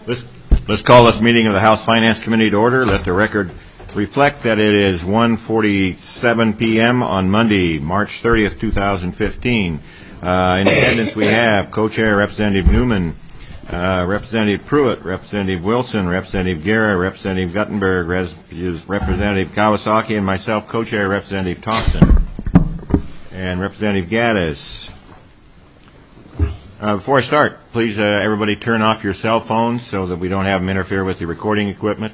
Let's call this meeting of the House Finance Committee to order. Let the record reflect that it is 1:47 p.m. on Monday, March 30th, 2015. In attendance we have Co-Chair Representative Newman, Representative Pruitt, Representative Wilson, Representative Guerra, Representative Guttenberg, Representative Kawasaki, and myself, Co-Chair Representative Thompson, and Representative Gaddis. Before I start, please everybody turn off your cell phones so that we don't have them interfere with the recording equipment.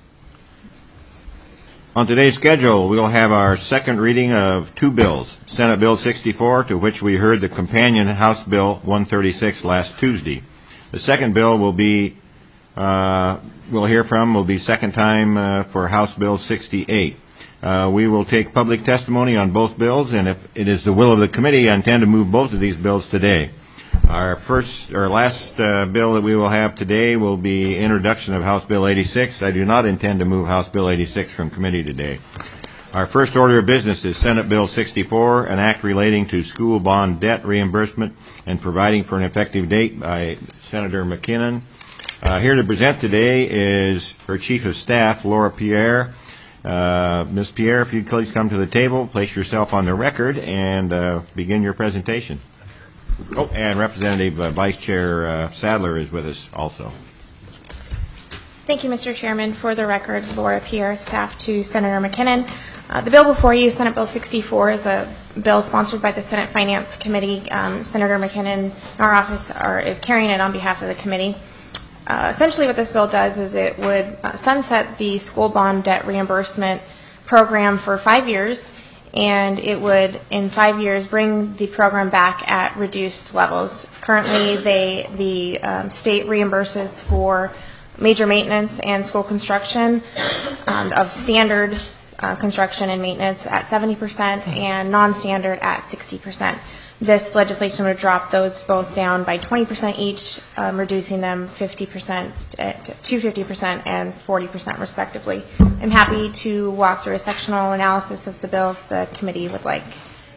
On today's schedule, we'll have our second reading of two bills, Senate Bill 64, to which we heard the companion House Bill 136 last Tuesday. The second bill will be, we'll hear from, will be second time for House Bill 68. We will take public testimony on both bills, and if it is the will of the committee, I intend to move both of these bills today. Our last bill that we will have today will be introduction of House Bill 86. I do not intend to move House Bill 86 from committee today. Our first order of business is Senate Bill 64, an act relating to school bond debt reimbursement and providing for an effective date by Senator McKinnon. Here to present today is her Chief of Staff, Laura Pierre. Ms. Pierre, if you'd please come to the table, place yourself on the record, and begin your presentation. Oh, and Representative Vice Chair Sadler is with us also. Thank you, Mr. Chairman. For the record, Laura Pierre, staff to Senator McKinnon. The bill before you, Senate Bill 64, is a bill sponsored by the Senate Finance Committee. Senator McKinnon in our office is carrying it on behalf of the committee. Essentially what this bill does is it would sunset the school bond debt reimbursement program for 5 years, and it would, in 5 years, bring the program back at reduced levels. Currently, the state reimburses for major maintenance and school construction of standard construction and maintenance at 70% and non-standard at 60%. This legislation would drop those both down by 20% each, reducing them 50% to 50% and 40% respectively. I'm happy to walk through a sectional analysis of the bill if the committee would like.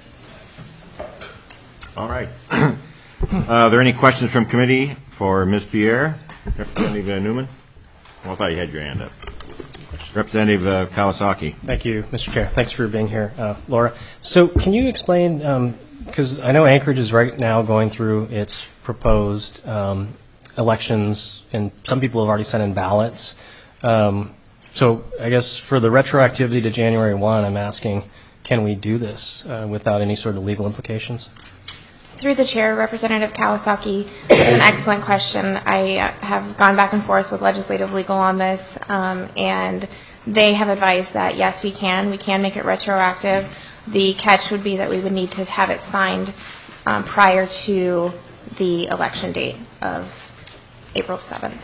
All right. Are there any questions from committee for Ms. Pierre? Representative Newman? Well, I thought you had your hand up. Representative Kawasaki. Thank you, Mr. Chair. Thanks for being here, Laura. So can you explain, because I know Anchorage is right now going through its proposed elections, and some people have already sent in ballots. So I guess for the retroactivity to January 1, I'm asking, can we do this without any sort of legal implications? Through the chair, Representative Kawasaki, that's an excellent question. I have gone back and forth with legislative legal on this, and they have advised that, yes, we can make it retroactive. The catch would be that we would need to have it signed prior to the election date of April 7th.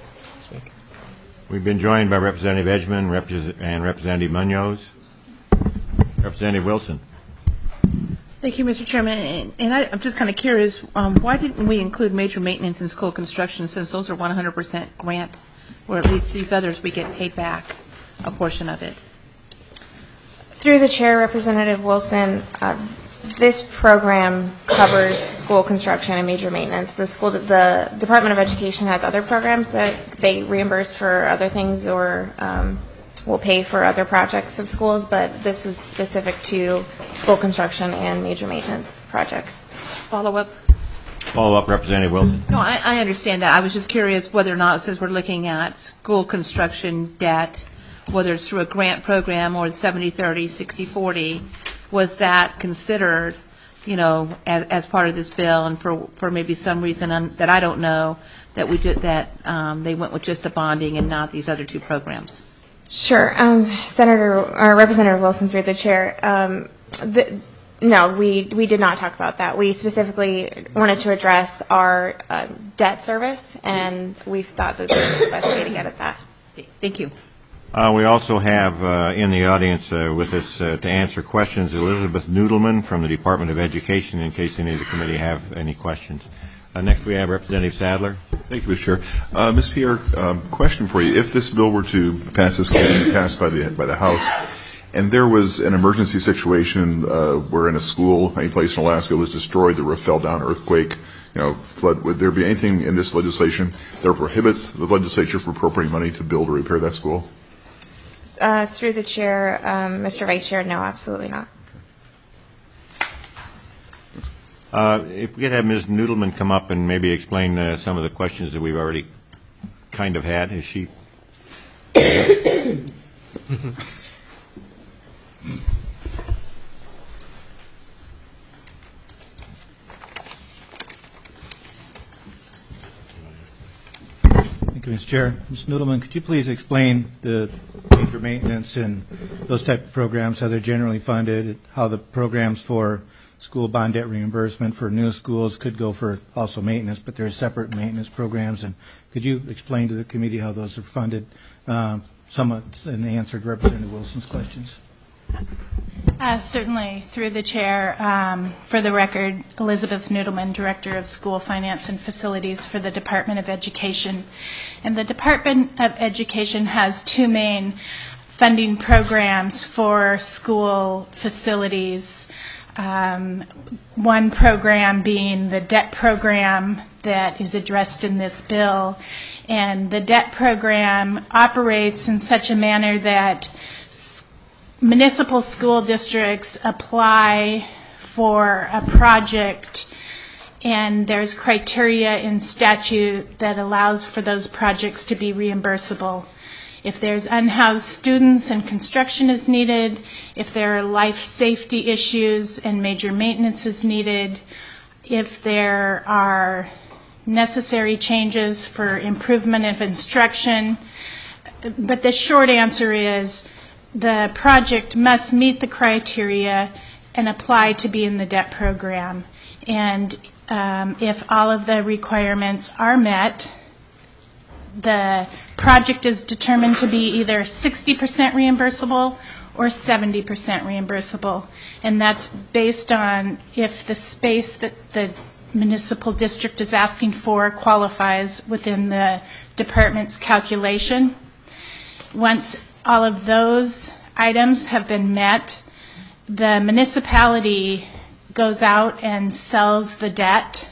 We've been joined by Representative Edgman and Representative Munoz. Representative Wilson. Thank you, Mr. Chairman. And I'm just kind of curious, why didn't we include major maintenance and school construction, since those are 100% grant, or at least these others we get paid back a portion of it? Through the chair, Representative Wilson, this program covers school construction and major maintenance. The Department of Education has other programs that they reimburse for other things or will pay for other projects of schools, but this is specific to school construction and major maintenance projects. Follow-up? Follow-up, Representative Wilson. No, I understand that. I was just curious whether or not, since we're looking at school construction debt, whether it's through a grant program or 70-30, 60-40, was that considered, as part of this bill, and for maybe some reason that I don't know, that they went with just the bonding and not these other two programs? Sure, Representative Wilson, through the chair. No, we did not talk about that. We specifically wanted to address our debt service, and we thought that this was the best way to get at that. Thank you. We also have in the audience with us to answer questions Elizabeth Noodleman from the Department of Education, in case any of the committee have any questions. Next we have Representative Sadler. Thank you, Mr. Chair. Ms. Pierre, question for you. If this bill were to pass this committee, passed by the House, and there was an emergency situation where in a school, any place in Alaska, was destroyed, the roof fell down, earthquake, flood, would there be anything in this legislation that prohibits the legislature from appropriating money to build or repair that school? Through the chair, Mr. Vice Chair, no, absolutely not. If we could have Ms. Noodleman come up and maybe explain some of the questions that we've already kind of had. Is she? Thank you, Mr. Chair. Ms. Noodleman, could you please explain the major maintenance and those type of programs, how they're generally funded, how the programs for school bond debt reimbursement for new schools could go for also maintenance, but there's separate maintenance programs, and could you explain to the committee how those are funded, somewhat in answer to Representative Wilson's questions? Certainly, through the chair. For the record, Elizabeth Noodleman, Director of School Finance and Facilities for the Department of Education. And the Department of Education has two main funding programs for school facilities. One program being the debt program that is addressed in this bill. And the debt program operates in such a manner that municipal school districts apply for a project, and there's criteria in statute that allows for those projects to be reimbursable. If there's unhoused students and construction is needed, if there are life safety issues and major maintenance is needed, if there are necessary changes for improvement of instruction. But the short answer is the project must meet the criteria and apply to be in the debt program. And if all of the requirements are met, the project is determined to be either 60% reimbursable or 70% reimbursable. And that's based on if the space that the municipal district is asking for qualifies within the department's calculation. Once all of those items have been met, the municipality goes out and sells the debt,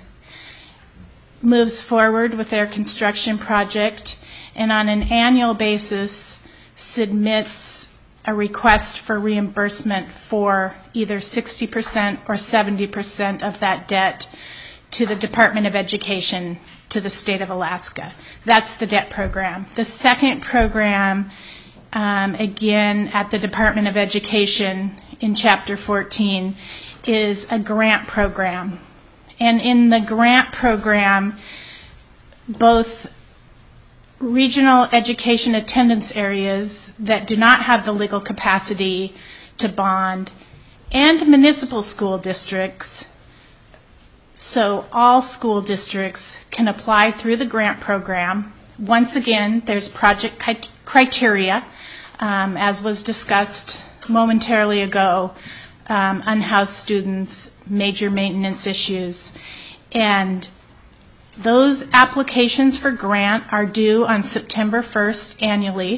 moves forward with their construction project, and on an annual basis submits a request for reimbursement for either 60% or 70% of that debt to the Department of Education, to the state of Alaska. That's the debt program. The second program, again at the Department of Education in Chapter 14, is a grant program. And in the grant program, both regional education attendance areas that do not have the legal capacity to bond and municipal school districts, so all school districts can apply through the grant program. Once again, there's project criteria, as was discussed momentarily ago, unhoused students, major maintenance issues, and those applications for grant are due on September 1st annually.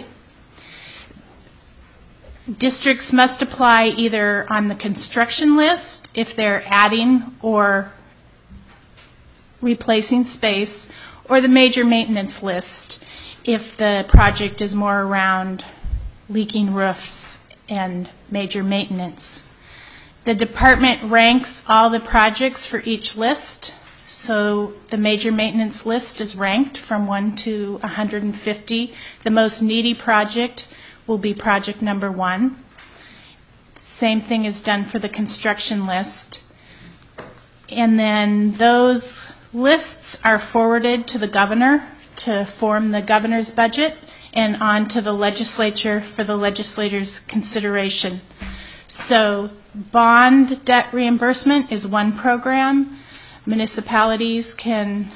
Districts must apply either on the construction list if they're adding or replacing space, or the major maintenance list if the project is more around leaking roofs and major maintenance. The department ranks all the projects for each list. So the major maintenance list is ranked from 1 to 150. The most needy project will be project number 1. Same thing is done for the construction list. And then those lists are forwarded to the governor to form the governor's budget and on to the legislature for the legislator's consideration. So bond debt reimbursement is one program municipalities can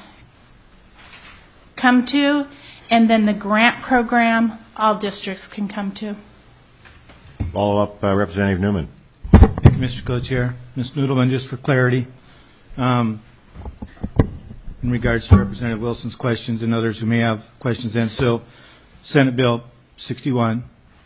come to, and then the grant program all districts can come to. Follow up, Representative Newman. Thank you, Mr. Co-Chair. Ms. Noodleman, just for clarity, in regards to Representative Wilson's questions and others who may have questions then, so Senate Bill 64,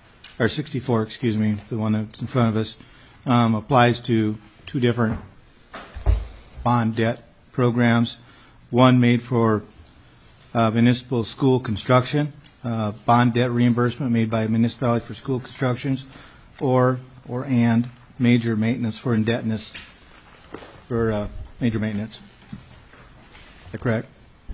the one that's in front of us, applies to two different bond debt programs. one made for municipal school construction, bond debt reimbursement made by municipality for school constructions, and major maintenance for indebtedness for major maintenance. Is that correct?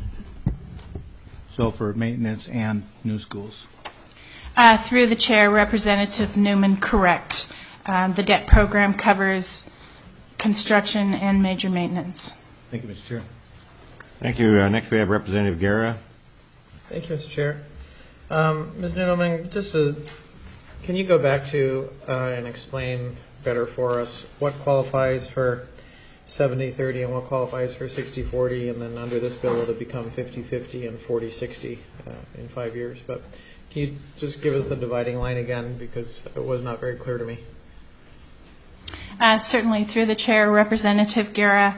So for maintenance and new schools. Through the chair, Representative Newman, correct. The debt program covers construction and major maintenance. Thank you, Mr. Chair. Thank you. Next, we have Representative Guerra. Thank you, Mr. Chair. Ms. Noodleman, can you go back to and explain better for us what qualifies for 70-30 and what qualifies for 60-40, and then under this bill it'll become 50-50 and 40-60 in 5 years. But can you just give us the dividing line again, because it was not very clear to me. Certainly, through the chair, Representative Guerra.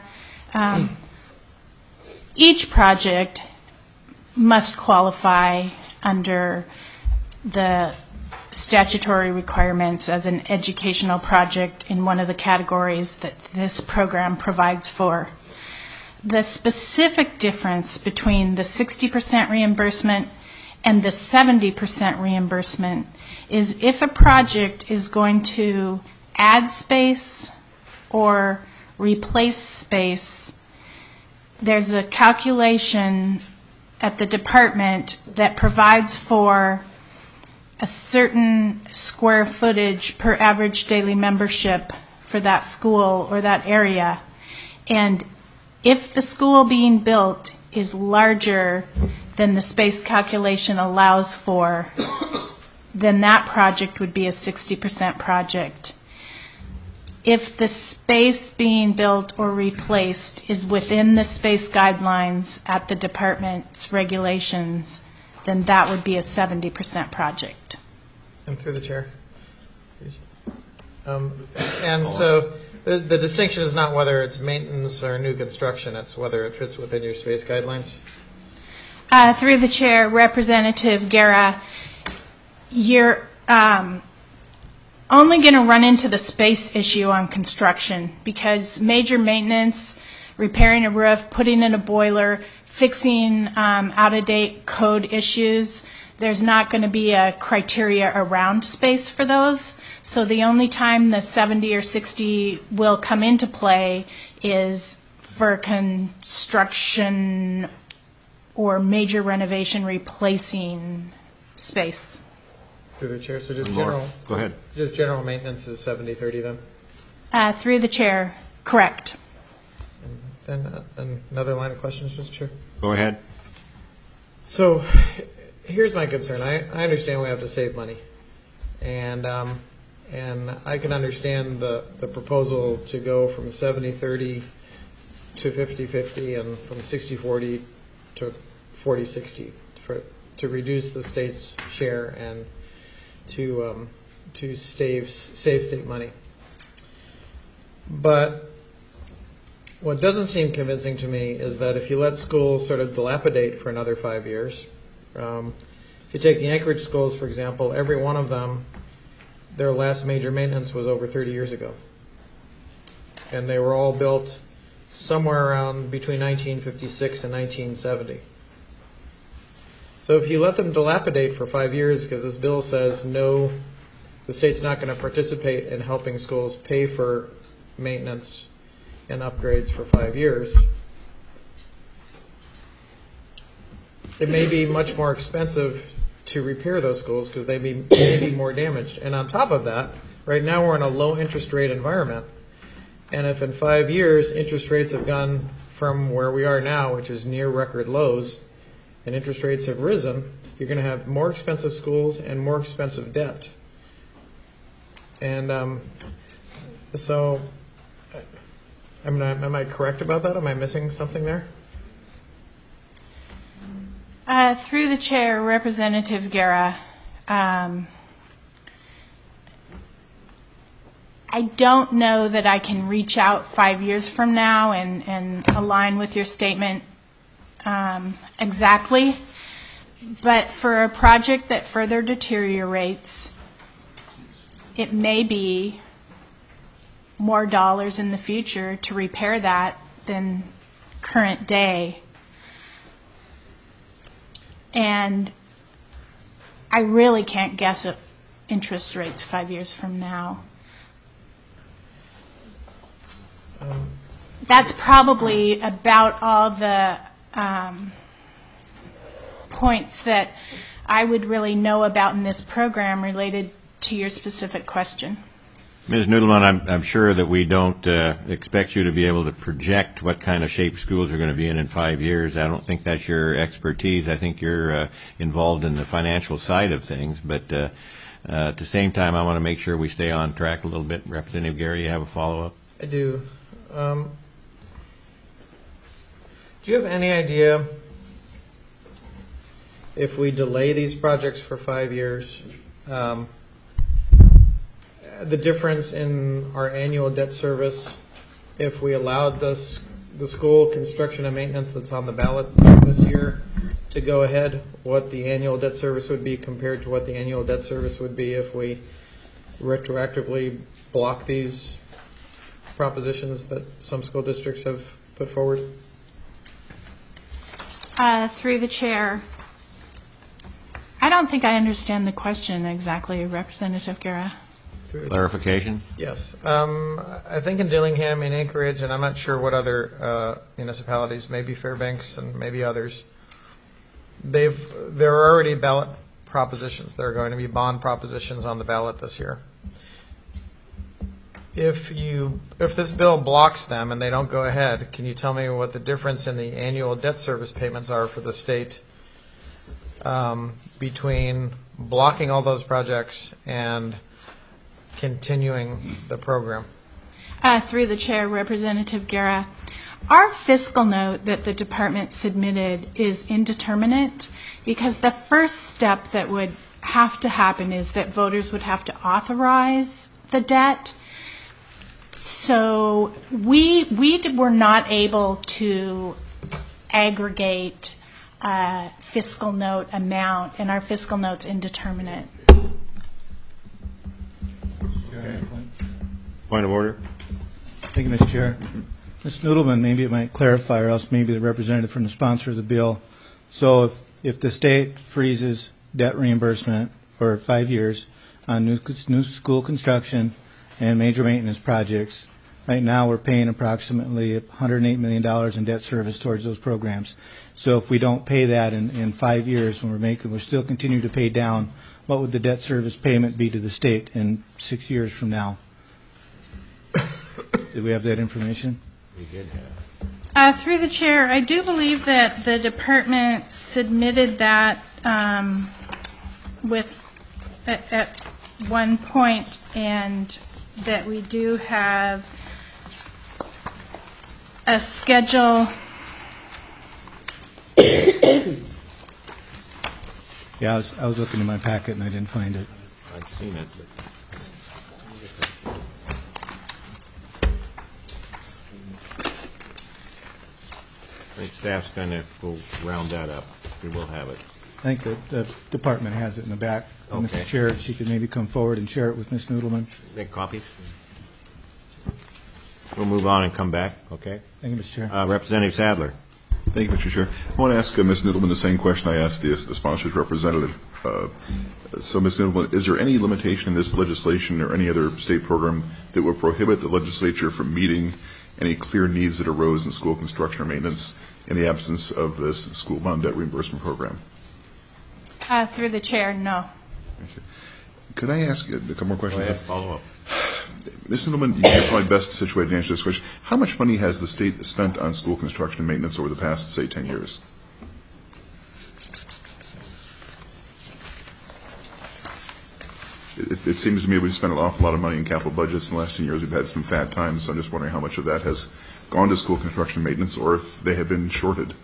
Each project must qualify under the statutory requirements as an educational project in one of the categories that this program provides for. The specific difference between the 60% reimbursement and the 70% reimbursement is if a project is going to add space or replace space, there's a calculation at the department that provides for a certain square footage per average daily membership for that school or that area. And if the school being built is larger than the space calculation allows for, then that project would be a 60% project. If the space being built or replaced is within the space guidelines at the department's regulations, then that would be a 70% project. And through the chair. And so the distinction is not whether it's maintenance or new construction, it's whether it fits within your space guidelines? Through the chair, Representative Guerra, you're only going to run into the space issue on construction, because major maintenance, repairing a roof, putting in a boiler, fixing out-of-date code issues, there's not going to be a criteria around space for those. So the only time the 70 or 60 will come into play is for construction or major renovation replacing space. Through the chair, so just Go ahead. Just general maintenance is 70-30 then? Through the chair, correct. And then another line of questions, Mr. Chair. Go ahead. So here's my concern. I understand we have to save money, and I can understand the proposal to go from 70-30 to 50-50 and from 60-40 to 40-60 to reduce the state's share and to save state money. But what doesn't seem convincing to me is that if you let schools sort of dilapidate for another 5 years, if you take the Anchorage schools, for example, every one of them, their last major maintenance was over 30 years ago. And they were all built somewhere around between 1956 and 1970. So if you let them dilapidate for 5 years, because this bill says no, the state's not going to participate in helping schools pay for maintenance and upgrades for 5 years, it may be much more expensive to repair those schools because they may be more damaged. And on top of that, right now we're in a low interest rate environment. And if in 5 years interest rates have gone from where we are now, which is near record lows, and interest rates have risen, you're going to have more expensive schools and more expensive debt. And so, am I correct about that? Am I missing something there? Through the chair, Representative Guerra, I don't know that I can reach out 5 years from now and align with your statement exactly. But for a project that further deteriorates, it may be more dollars in the future to repair that than current day. And I really can't guess at interest rates 5 years from now. That's probably about all the points that I would really know about in this program related to your specific question. Ms. Noodleman, I'm sure that we don't expect you to be able to project what kind of shape schools are going to be in 5 years. I don't think that's your expertise. I think you're involved in the financial side of things. But at the same time, I want to make sure we stay on track a little bit. Representative Gary, you have a follow-up? I do. Do you have any idea if we delay these projects for 5 years, the difference in our annual debt service if we allowed the school construction and maintenance that's on the ballot this year to go ahead, what the annual debt service would be compared to what the annual debt service would be if we retroactively block these propositions that some school districts have put forward? Through the chair, I don't think I understand the question exactly, Representative Guerra. Clarification? Yes. I think in Dillingham, in Anchorage, and I'm not sure what other municipalities, maybe Fairbanks and maybe others, there are already ballot propositions. There are going to be bond propositions on the ballot this year. If this bill blocks them and they don't go ahead, can you tell me what the difference in the annual debt service payments are for the state between blocking all those projects and continuing the program? Through the chair, Representative Guerra, our fiscal note that the department submitted is indeterminate because the first step that would have to happen is that voters would have to authorize the debt. So we were not able to aggregate fiscal note amount, and our fiscal note's indeterminate. Point of order. Thank you, Mr. Chair. Ms. Noodleman, maybe it might clarify, or else maybe the representative from the sponsor of the bill. So if the state freezes debt reimbursement for 5 years on new school construction and major maintenance projects, right now we're paying approximately $108 million in debt service towards those programs. So if we don't pay that in 5 years, when we're still continue to pay down, what would the debt service payment be to the state in 6 years from now? Did we have that information? We did have. Through the chair, I do believe that the department submitted that at one point, and that we do have a schedule. Yeah, I was looking in my packet and I didn't find it. I've seen it. But I think staff's going to go round that up. We will have it. I think the department has it in the back. Okay. Mr. Chair, if she could maybe come forward and share it with Ms. Noodleman. Make copies. We'll move on and come back, okay? Thank you, Mr. Chair. Representative Sadler. Thank you, Mr. Chair. I want to ask Ms. Noodleman the same question I asked the sponsor's representative. So, Ms. Noodleman, is there any limitation in this legislation or any other state program that would prohibit the legislature from meeting any clear needs that arose in school construction or maintenance in the absence of this school bond debt reimbursement program? Through the chair, no. Could I ask a couple more questions? Go ahead, follow up. Ms. Noodleman, you're probably best situated to answer this question. How much money has the state spent on school construction and maintenance over the past, say, 10 years? It seems to me we've spent an awful lot of money in capital budgets in the last 10 years. We've had some fat times, so I'm just wondering how much of that has gone to school construction and maintenance, or if they have been shorted.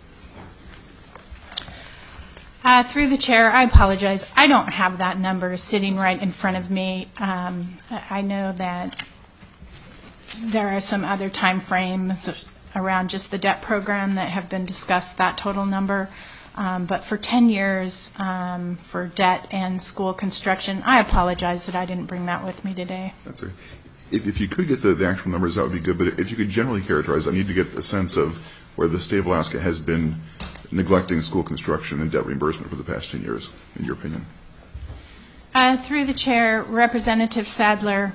Through the chair, I apologize. I don't have that number sitting right in front of me. I know that there are some other time frames around just the debt program that have been discussed, that total number. But for 10 years for debt and school construction, I apologize that I didn't bring that with me today. That's right. If you could get the actual numbers, that would be good. But if you could generally characterize, I need to get a sense of where the state of Alaska has been neglecting school construction and debt reimbursement for the past 10 years, in your opinion? Through the chair, Representative Sadler,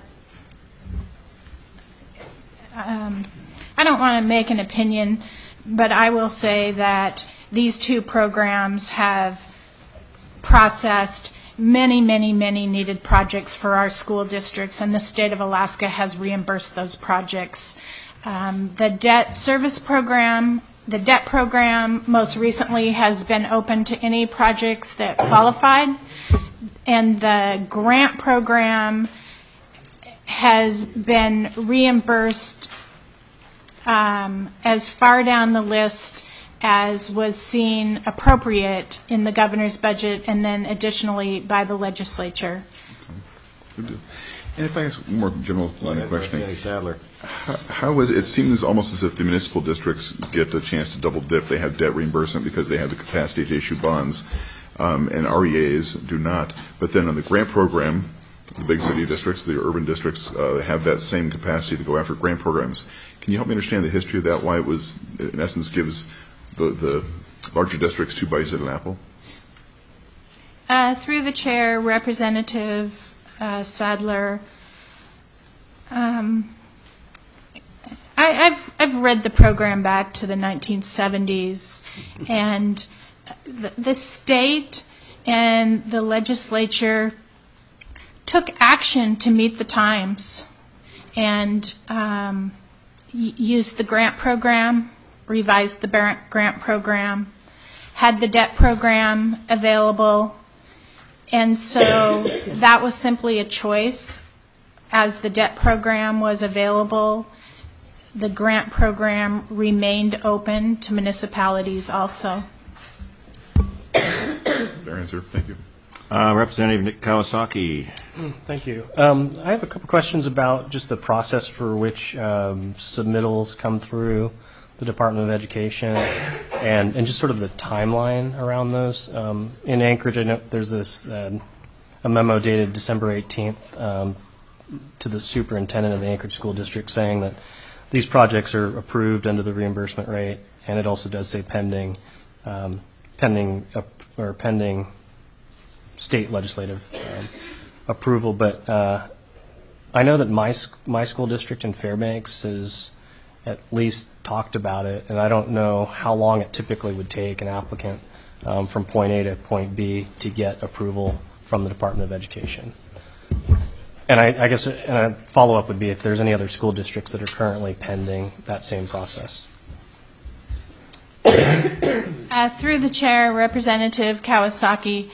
I don't want to make an opinion, but I will say that these two programs have processed many, many, many needed projects for our school districts, and the state of Alaska has reimbursed those projects. The debt service program, the debt program most recently has been open to any projects that qualified, and the grant program has been reimbursed as far down the list as was seen appropriate in the governor's budget and then additionally by the legislature. Good deal. And if I ask one more general line of questioning, Sadler. how is it seems almost as if the municipal districts get a chance to double dip. They have debt reimbursement because they have the capacity to issue bonds, and REAs do not. But then on the grant program, the big city districts, the urban districts, have that same capacity to go after grant programs. Can you help me understand the history of that, why it was, in essence, gives the larger districts two bites at an apple? Through the chair, Representative Sadler, I've read the program back to the 1970s, and the state and the legislature took action to meet the times and used the grant program, revised the grant program, had the debt program available, and so that was simply a choice. As the debt program was available, the grant program remained open to municipalities also. Fair answer. Thank you. Representative Kawasaki. Thank you. I have a couple questions about just the process for which submittals come through the Department of Education and just sort of the timeline around those. In Anchorage, I know there's this a memo dated December 18th to the superintendent of the Anchorage School District saying that these projects are approved under the reimbursement rate, and it also does say pending state legislative approval. But I know that my school district in Fairbanks has at least talked about it, and I don't know how long it typically would take an applicant from point A to point B to get approval from the Department of Education. And I guess a follow-up would be if there's any other school districts that are currently pending that same process. Through the chair, Representative Kawasaki,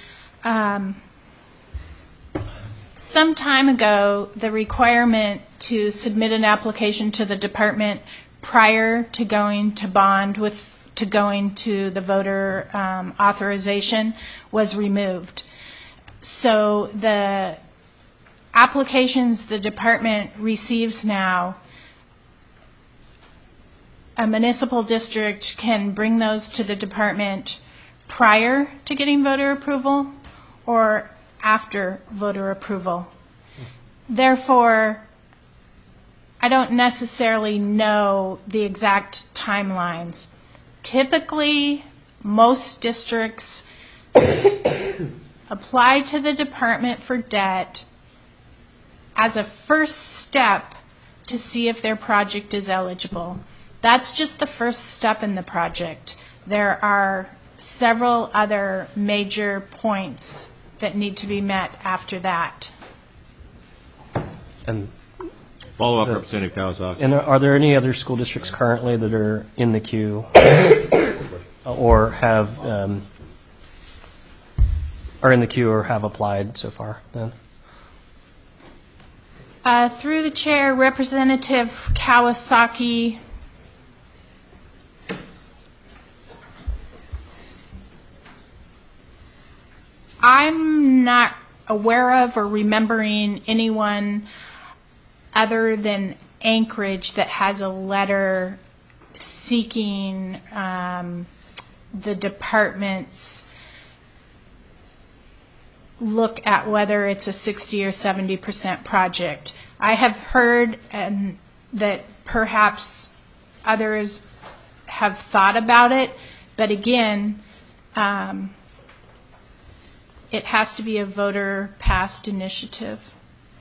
some time ago, the requirement to submit an application to the department prior to going to bond to going to the voter authorization was removed. So the applications the department receives now, a municipal district can bring those to the department prior to getting voter approval or after voter approval. Therefore, I don't necessarily know the exact timelines. Typically, most districts apply to the department for debt as a first step to see if their project is eligible. That's just the first step in the project. There are several other major points that need to be met after that. And Follow-up, Representative Kawasaki. And are there any other school districts currently that are in the queue or have are in the queue or have applied so far then? Through the chair, Representative Kawasaki. I'm not aware of or remembering anyone other than Anchorage that has a letter seeking the department's look at whether it's a 60 or 70% project. I have heard that perhaps others have thought about it, But again, it has to be a voter-passed initiative.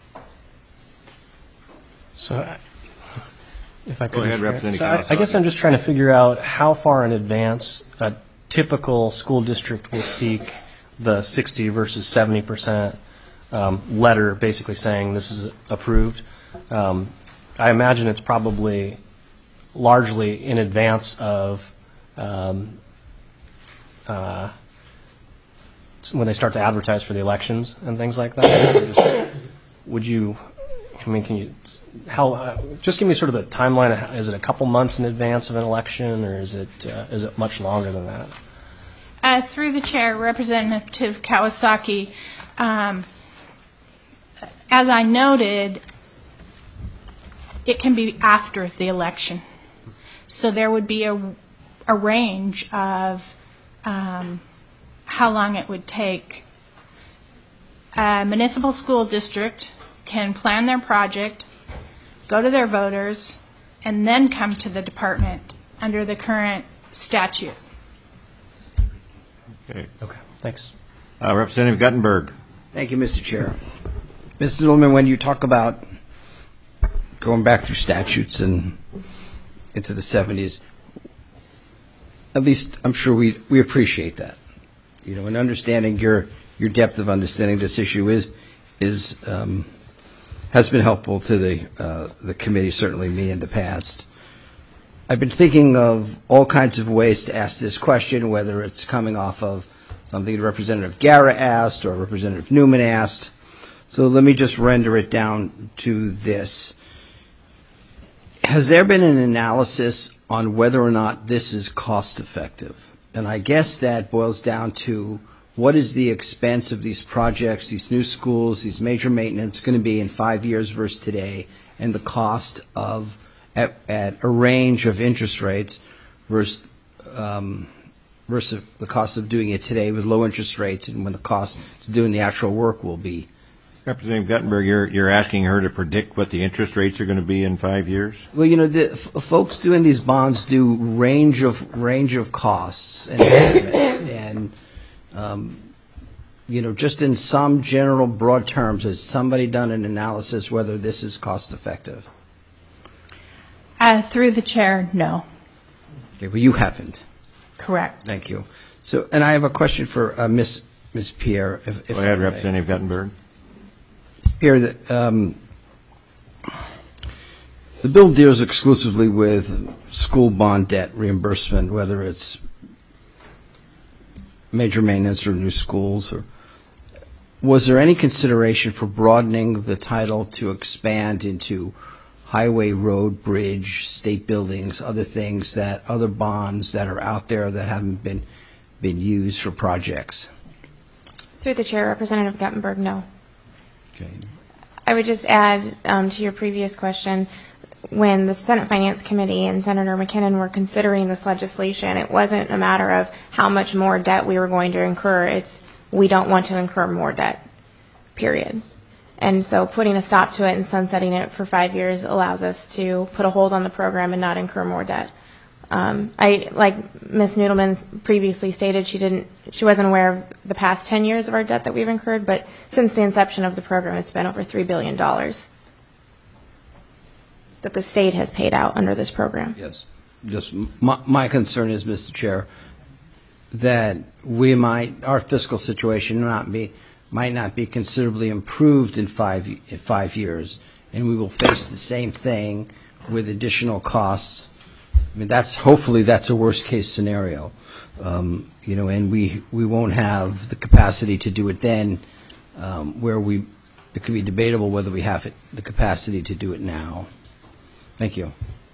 So, if I could, Go ahead, Representative so Kawasaki. I guess I'm just trying to figure out how far in advance a typical school district will seek the 60 versus 70% letter, basically saying this is approved. I imagine it's probably largely in advance of when they start to advertise for the elections and things like that. Would you? I mean, can you? How? Just give me sort of the timeline. Is it a couple months in advance of an election, or is it much longer than that? Through the chair, Representative Kawasaki, as I noted, it can be after the election. So there would be a range of how long it would take. A municipal school district can plan their project, go to their voters, and then come to the department under the current statute. Okay. Thanks. Representative Guttenberg. Thank you, Mr. Chair. Mr. Noodleman, when you talk about going back through statutes and into the 70s, at least I'm sure we appreciate that. You know, and understanding your depth of understanding this issue has been helpful to the committee, certainly me in the past. I've been thinking of all kinds of ways to ask this question, whether it's coming off of something Representative Guerra asked or Representative Newman asked. So let me just render it down to this. Has there been an analysis on whether or not this is cost effective? And I guess that boils down to what is the expense of these projects, these new schools, these major maintenance going to be in 5 years versus today, and the cost of at a range of interest rates versus the cost of doing it today with low interest rates, and when the cost to doing the actual work will be. Representative Guttenberg, you're asking her to predict what the interest rates are going to be in 5 years? Well, you know, the folks doing these bonds do range of costs and estimates, and you know, just in some general broad terms, has somebody done an analysis whether this is cost effective? Through the chair, no. Okay, well, you haven't. Correct. Thank you. So, and I have a question for Ms. Pierre. If Go ahead, Representative Guttenberg. Pierre, the bill deals exclusively with school bond debt reimbursement, whether it's major maintenance or new schools. Or was there any consideration for broadening the title to expand into highway, road, bridge, state buildings, other things, that other bonds that are out there that haven't been used for projects? Through the chair, Representative Guttenberg, no. Okay. I would just add to your previous question, when the Senate Finance Committee and Senator McKinnon were considering this legislation, it wasn't a matter of how much more debt we were going to incur. It's we don't want to incur more debt, period. And so putting a stop to it and sunsetting it for 5 years allows us to put a hold on the program and not incur more debt. Like Ms. Noodleman previously stated, she wasn't aware of the past 10 years of our debt that we've incurred, but since the inception of the program, it's been over $3 billion that the state has paid out under this program. Yes. Just my concern is, Mr. Chair, that our fiscal situation might not be considerably improved in 5 years, and we will face the same thing with additional costs. I mean, hopefully that's a worst case scenario, you know, and we won't have the capacity to do it then, it could be debatable whether we have the capacity to do it now. Thank you.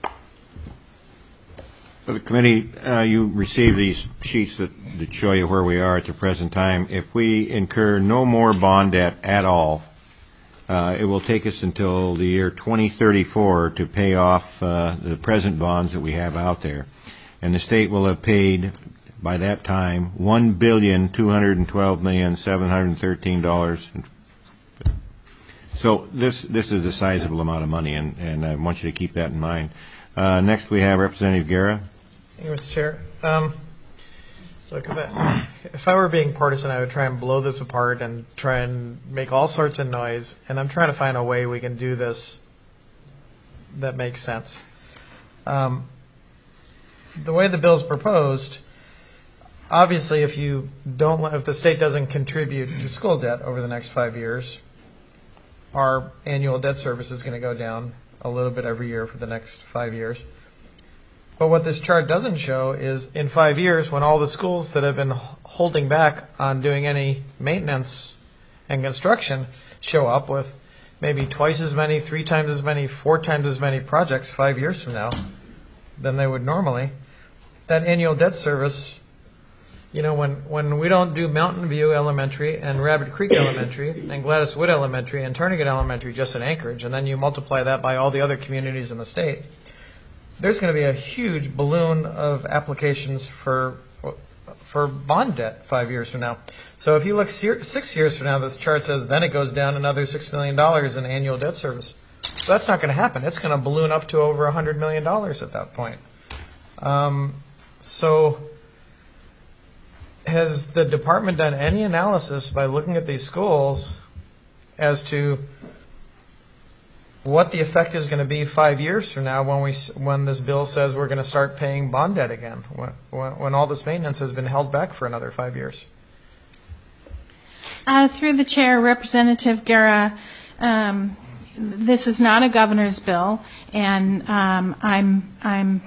For the committee, you received these sheets that show you where we are at the present time. If we incur no more bond debt at all, it will take us until the year 2034 to pay off the present bonds that we have out there. And the state will have paid, by that time, $1,212,713. So this is a sizable amount of money, and I want you to keep that in mind. Next we have Representative Guerra. Thank you, Mr. Chair. Look, if I were being partisan, I would try and blow this apart and try and make all sorts of noise, and I'm trying to find a way we can do this that makes sense. The way the bill's proposed, obviously if the state doesn't contribute to school debt over the next 5 years, our annual debt service is going to go down a little bit every year for the next 5 years. But what this chart doesn't show is in 5 years, when all the schools that have been holding back on doing any maintenance and construction show up with maybe twice as many, 3 times as many, 4 times as many projects 5 years from now than they would normally, that annual debt service, when we don't do Mountain View Elementary and Rabbit Creek Elementary and Gladys Wood Elementary and Turnagain Elementary just in Anchorage, and then you multiply that by all the other communities in the state, there's going to be a huge balloon of applications for bond debt 5 years from now. So if you look 6 years from now, this chart says then it goes down another $6 million in annual debt service. So that's not going to happen. It's going to balloon up to over $100 million at that point. So has the department done any analysis by looking at these schools as to what the effect is going to be 5 years from now when this bill says we're going to start paying bond debt again, when all this maintenance has been held back for another 5 years? Through the chair, Representative Guerra, this is not a governor's bill, and I'm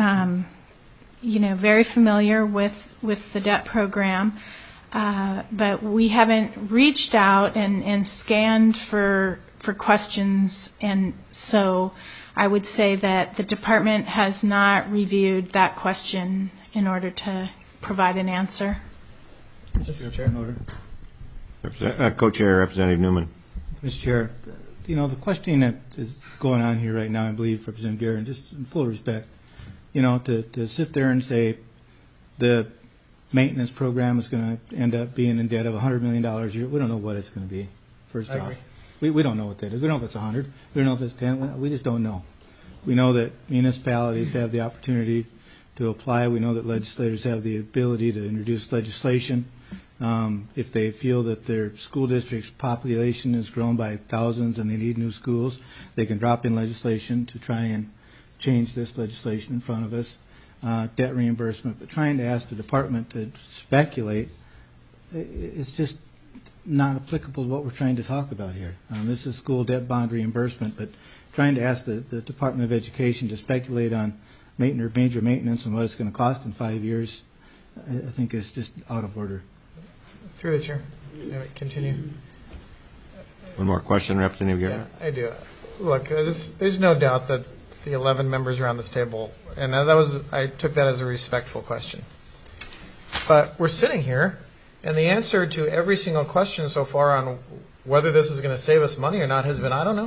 very familiar with the debt program, but we haven't reached out and scanned for questions, and so I would say that the department has not reviewed that question in order to provide an answer. Mr. Chair. Co-Chair Representative Newman. Mr. Chair, the questioning that is going on here right now, I believe, Representative Guerin, just in full respect, to sit there and say the maintenance program is going to end up being in debt of $100 million a year, we don't know what it's going to be, first off. We don't know what that is. We don't know if it's 100. We don't know if it's 10. We just don't know. We know that municipalities have the opportunity to apply. We know that legislators have the ability to introduce legislation. If they feel that their school district's population has grown by thousands and they need new schools, they can drop in legislation to try and change this legislation in front of us. Debt reimbursement. But trying to ask the department to speculate, it's just not applicable to what we're trying to talk about here. This is school debt bond reimbursement, but trying to ask the Department of Education to speculate on major maintenance and what it's going to cost in 5 years, I think is just out of order. Through the chair. Continue. One more question, Representative Guerra? Yeah, I do. Look, there's no doubt that the 11 members around this table, and I took that as a respectful question. But we're sitting here, and the answer to every single question so far on whether this is going to save us money or not has been, I don't know.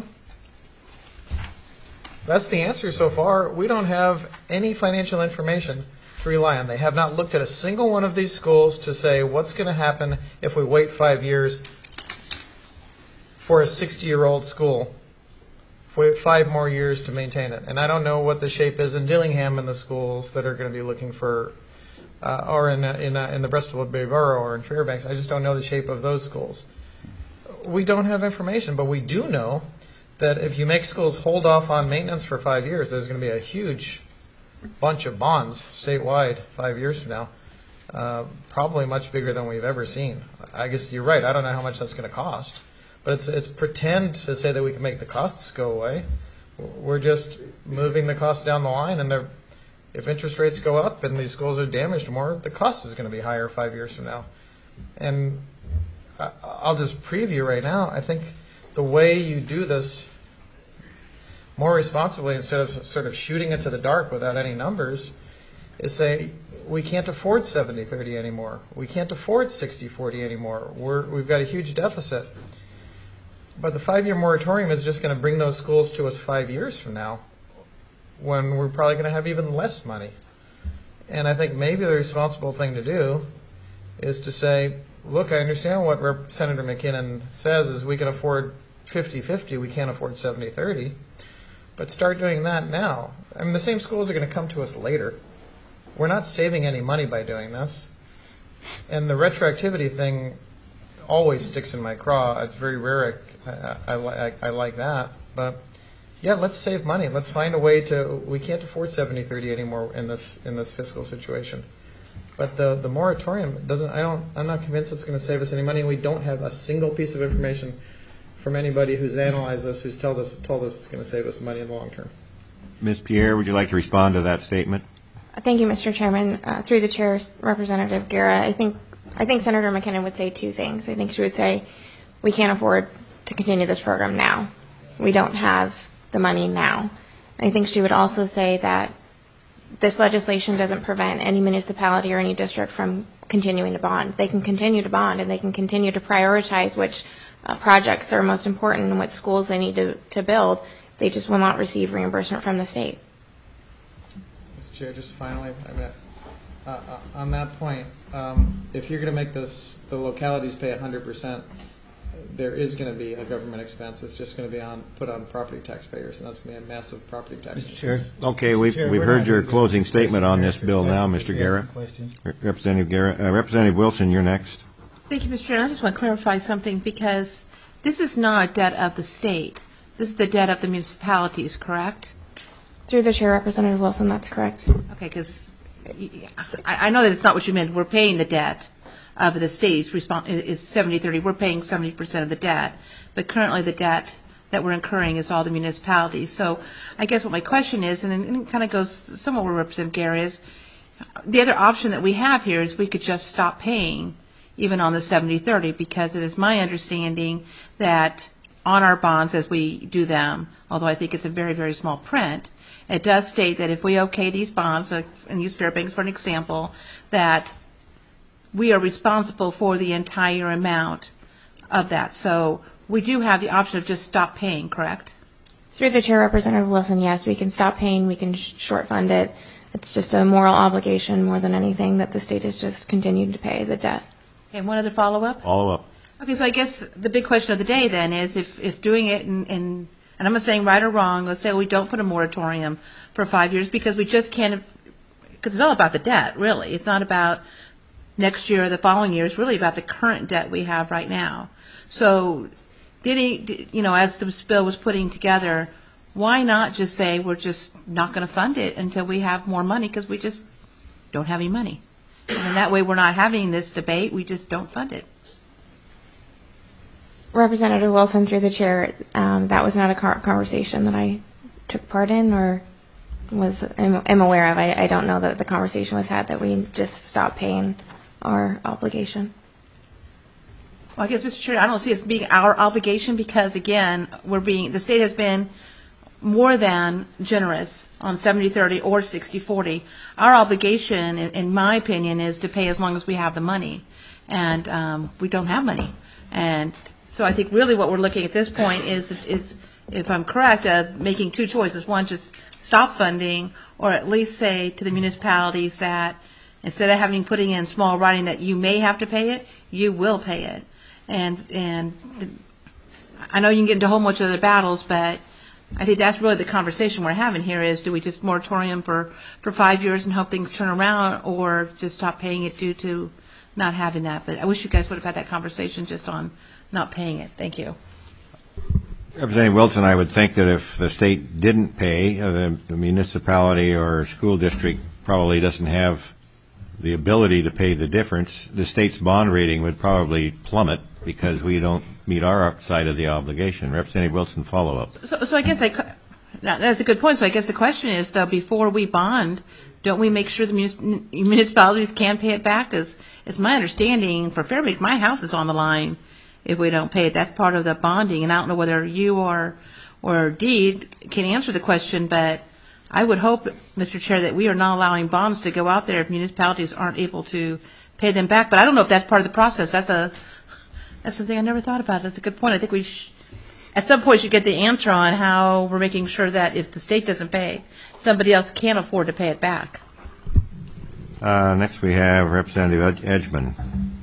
That's the answer so far. We don't have any financial information to rely on. They have not looked at a single one of these schools to say what's going to happen if we wait 5 years for a 60-year-old school. Wait 5 more years to maintain it. And I don't know what the shape is in Dillingham and the schools that are going to be looking for or in the Bristol Bay Borough or in Fairbanks. I just don't know the shape of those schools. We don't have information, but we do know that if you make schools hold off on maintenance for 5 years, there's going to be a huge bunch of bonds statewide 5 years from now, probably much bigger than we've ever seen. I guess you're right. I don't know how much that's going to cost, but it's pretend to say that we can make the costs go away. We're just moving the costs down the line, and if interest rates go up and these schools are damaged more, the cost is going to be higher 5 years from now. And I'll just preview right now, I think the way you do this more responsibly instead of sort of shooting it to the dark without any numbers is say we can't afford 70-30 anymore. We can't afford 60-40 anymore. We've got a huge deficit. But the 5-year moratorium is just going to bring those schools to us 5 years from now when we're probably going to have even less money. And I think maybe the responsible thing to do is to say, look, I understand what Senator McKinnon says is we can afford 50-50, we can't afford 70-30, but start doing that now. I mean, the same schools are going to come to us later. We're not saving any money by doing this. And the retroactivity thing always sticks in my craw. It's very rare. I like that. But, yeah, let's save money. Let's find a way to – we can't afford 70-30 anymore in this fiscal situation. But the moratorium doesn't – I'm not convinced it's going to save us any money. And we don't have a single piece of information from anybody who's analyzed this, who's told us it's going to save us money in the long term. Ms. Pierre, would you like to respond to that statement? Thank you, Mr. Chairman. Through the chair, Representative Guerra, I think Senator McKinnon would say two things. I think she would say we can't afford to continue this program now. We don't have the money now. I think she would also say that this legislation doesn't prevent any municipality or any district from continuing to bond. They can continue to bond, and they can continue to prioritize which projects are most important and which schools they need to build. They just will not receive reimbursement from the state. Mr. Chair, just finally, on that point, if you're going to make the localities pay 100%, there is going to be a government expense. It's just going to be put on property taxpayers, and that's going to be a massive property tax. Mr. Chair. Okay, we've heard your closing statement on this bill now, Mr. Guerra. Representative Guerra. Representative Wilson, you're next. Thank you, Mr. Chair. I just want to clarify something, because this is not a debt of the state. This is the debt of the municipalities, correct? Through the chair, Representative Wilson, that's correct. Okay, because I know that it's not what you meant. We're paying the debt of the states. It's 70-30. We're paying 70% of the debt, but currently the debt that we're incurring is all the municipalities. So I guess what my question is, and it kind of goes somewhat where Representative Guerra is, the other option that we have here is we could just stop paying even on the 70-30, because it is my understanding that on our bonds as we do them, although I think it's a very, very small print, it does state that if we okay these bonds, and use Fairbanks for an example, that we are responsible for the entire amount of that. So we do have the option of just stop paying, correct? Through the chair, Representative Wilson, yes, we can stop paying, we can short fund it. It's just a moral obligation more than anything that the state has just continued to pay the debt. Okay, one other follow-up? Follow-up. Okay, so I guess the big question of the day then is if doing it, and I'm not saying right or wrong, let's say we don't put a moratorium for 5 years because we just can't, because it's all about the debt, really. It's not about next year or the following year. It's really about the current debt we have right now. So as the bill was putting together, why not just say we're just not going to fund it until we have more money, because we just don't have any money. And that way we're not having this debate, we just don't fund it. Representative Wilson, through the chair, that was not a conversation that I took part in or am aware of. I don't know that the conversation was had that we just stop paying our obligation. Well, I guess, Mr. Chair, I don't see it as being our obligation because, again, the state has been more than generous on 70-30 or 60-40. Our obligation, in my opinion, is to pay as long as we have the money. And we don't have money. And so I think really what we're looking at this point is if I'm correct, making two choices. One, just stop funding, or at least say to the municipalities that instead of putting in small writing that you may have to pay it, you will pay it. And I know you can get into a whole bunch of other battles, but I think that's really the conversation we're having here is, do we just moratorium for 5 years and hope things turn around, or just stop paying it due to not having that? But I wish you guys would have had that conversation just on not paying it. Thank you. Representative Wilson, I would think that if the state didn't pay, the municipality or school district probably doesn't have the ability to pay the difference. The state's bond rating would probably plummet because we don't meet our side of the obligation. Representative Wilson, follow up. So I guess that's a good point. So I guess the question is, though, before we bond, don't we make sure the municipalities can pay it back? Because it's my understanding for Fairbanks, my house is on the line if we don't pay it. That's part of the bonding. And I don't know whether you or Deed can answer the question, but I would hope, Mr. Chair, that we are not allowing bonds to go out there if municipalities aren't able to pay them back. But I don't know if that's part of the process. That's something I never thought about. That's a good point. I think we at some point should get the answer on how we're making sure that if the state doesn't pay, somebody else can't afford to pay it back. Next we have Representative Edgman.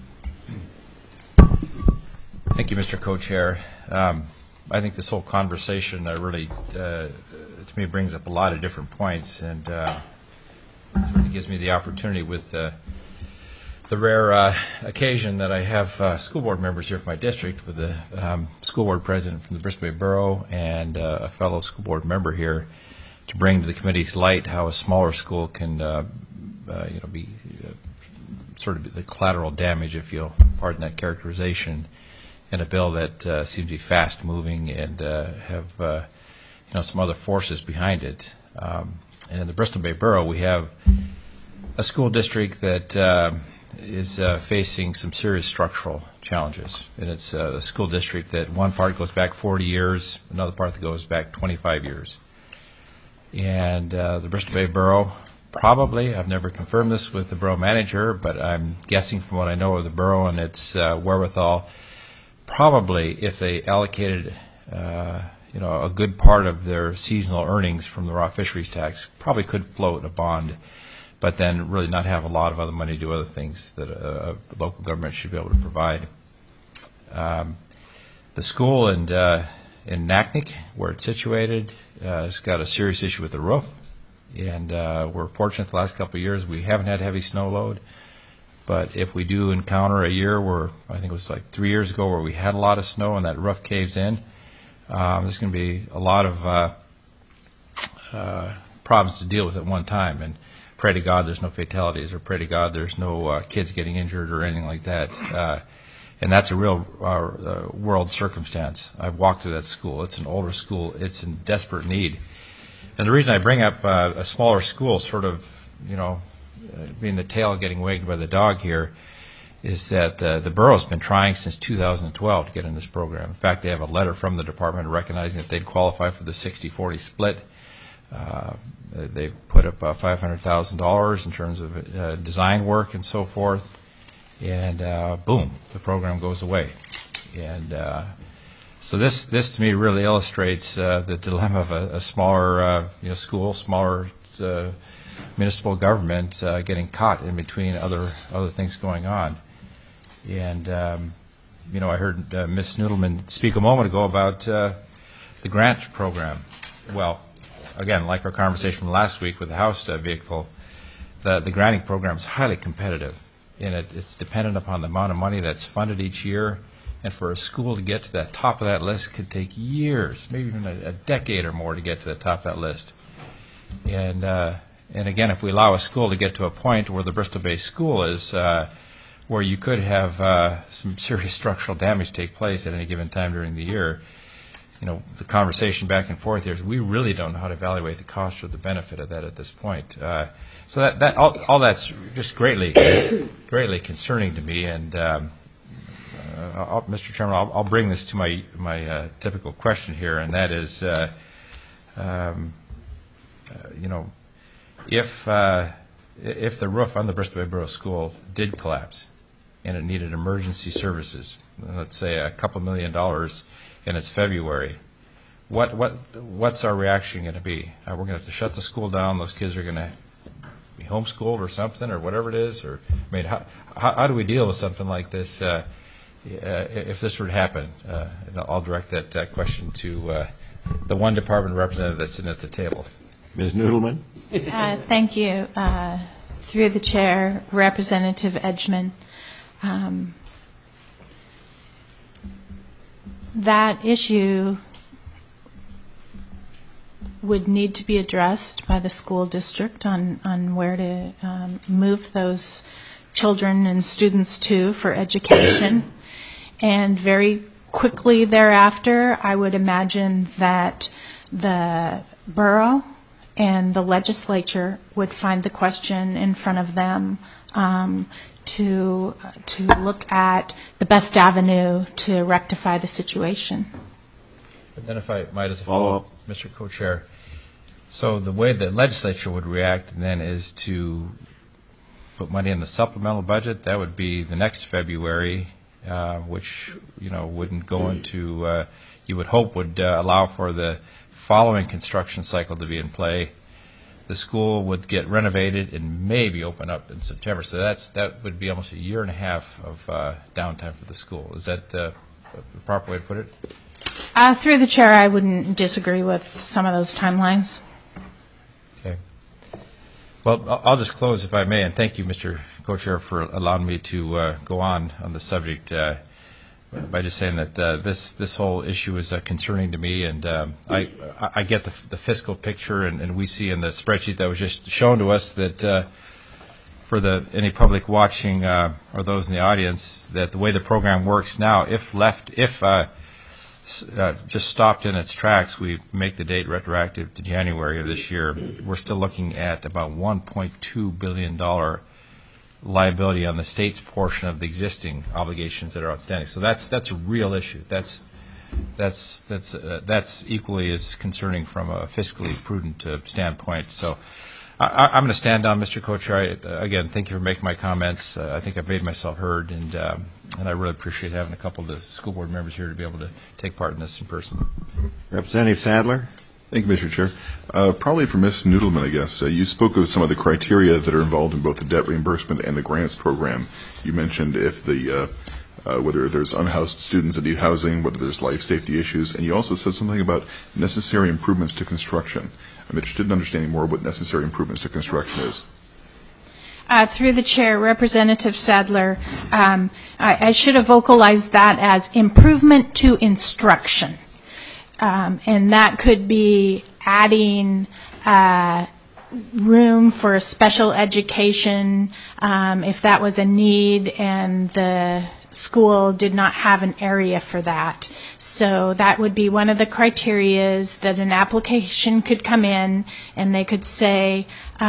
Thank you, Mr. Co-Chair. I think this whole conversation really, to me, brings up a lot of different points, and it really gives me the opportunity with the rare occasion that I have school board members here from my district, with the school board president from the Bristol Bay Borough and a fellow school board member here, to bring to the committee's light how a smaller school can be sort of the collateral damage, if you'll pardon that characterization, in a bill that seems to be fast moving and have some other forces behind it. And in the Bristol Bay Borough, we have a school district that is facing some serious structural challenges. And it's a school district that one part goes back 40 years, another part that goes back 25 years. And the Bristol Bay Borough, probably, I've never confirmed this with the borough manager, but I'm guessing from what I know of the borough and its wherewithal, probably if they allocated a good part of their seasonal earnings from the raw fisheries tax, probably could float a bond, but then really not have a lot of other money to do other things that a local government should be able to provide. The school in Naknek, where it's situated, has got a serious issue with the roof, and we're fortunate the last couple of years we haven't had heavy snow load. But if we do encounter a year where, I think it was like 3 years ago, where we had a lot of snow and that roof caves in, there's going to be a lot of problems to deal with at one time. And pray to God there's no fatalities, or pray to God there's no kids getting injured or anything like that. And that's a real world circumstance. I've walked through that school. It's an older school. It's in desperate need. And the reason I bring up a smaller school, sort of, being the tail getting wagged by the dog here, is that the borough's been trying since 2012 to get in this program. In fact, they have a letter from the department recognizing that they'd qualify for the 60-40 split. They put up $500,000 in terms of design work and so forth, and boom, the program goes away. And so this to me really illustrates the dilemma of a smaller school, smaller municipal government getting caught in between other things going on. And I heard Ms. Noodleman speak a moment ago about the grant program. Well, again, like our conversation from last week with the House vehicle, the granting program is highly competitive, and it's dependent upon the amount of money that's funded each year. And for a school to get to the top of that list could take years, maybe even a decade or more to get to the top of that list. And again, if we allow a school to get to a point where the Bristol Bay School is, where you could have some serious structural damage take place at any given time during the year, the conversation back and forth here is we really don't know how to evaluate the cost or the benefit of that at this point. So that all that's just greatly concerning to me. And Mr. Chairman, I'll bring this to my typical question here, and that is, if the roof on the Bristol Bay Borough School did collapse and it needed emergency services, let's say a couple $1 million, and it's February, what's our reaction going to be? We're going to have to shut the school down. Those kids are going to be homeschooled or something, or whatever it is. Or how do we deal with something like this if this were to happen? And I'll direct that question to the one department representative that's sitting at the table. Ms. Noodleman? Thank you. Through the chair, Representative Edgman. That issue would need to be addressed by the school district on where to move those children and students to for education. And very quickly thereafter, I would imagine that the borough and the legislature would find the question in front of them to look at the best avenue to rectify the situation. But then if I might as a follow-up, Mr. Co-Chair, so the way the legislature would react then is to put money in the supplemental budget. That would be the next February, which wouldn't go into, you would hope would allow for the following construction cycle to be in play. The school would get renovated and maybe open up in September. So that would be almost a year and a half of downtime for the school. Is that the proper way to put it? Through the chair, I wouldn't disagree with some of those timelines. Okay. Well, I'll just close, if I may, and thank you, Mr. Co-Chair, for allowing me to go on the subject by just saying that this whole issue is concerning to me, and I get the fiscal picture, and we see in the spreadsheet that was just shown to us that for any public watching or those in the audience, that the way the program works now, if just stopped in its tracks, we make the date retroactive to January of this year, we're still looking at about $1.2 billion liability on the state's portion of the existing obligations that are outstanding. So that's a real issue. That's equally as concerning from a fiscally prudent standpoint. So I'm going to stand down, Mr. Co-Chair. Again, thank you for making my comments. I think I've made myself heard, and I really appreciate having a couple of the school board members here to be able to take part in this in person. Representative Sadler. Thank you, Mr. Chair. Probably for Ms. Noodleman, I guess. You spoke of some of the criteria that are involved in both the debt reimbursement and the grants program. You mentioned if whether there's unhoused students that need housing, whether there's life safety issues, and you also said something about necessary improvements to construction. I'm interested in understanding more what necessary improvements to construction is. Through the chair, Representative Sadler, I should have vocalized that as improvement to instruction. And that could be adding room for special education if that was a need and the school did not have an area for that. So that would be one of the criterias that an application could come in and they could say,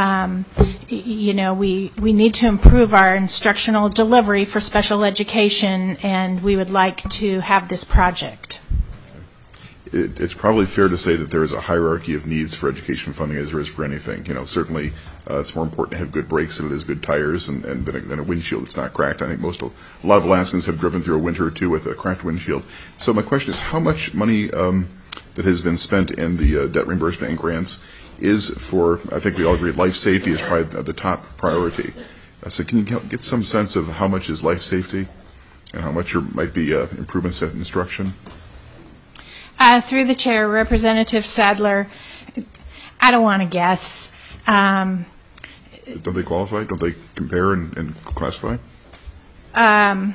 we need to improve our instructional delivery for special education and we would like to have this project. It's probably fair to say that there is a hierarchy of needs for education funding as there is for anything. Certainly it's more important to have good brakes than it is good tires and than a windshield that's not cracked. I think a lot of Alaskans have driven through a winter or two with a cracked windshield. So my question is, how much money that has been spent in the debt reimbursement and grants is for, I think we all agree, life safety is probably the top priority. So can you get some sense of how much is life safety and how much might be improvements in instruction? Through the chair, Representative Sadler, I don't want to guess. Don't they qualify? Don't they compare and classify? On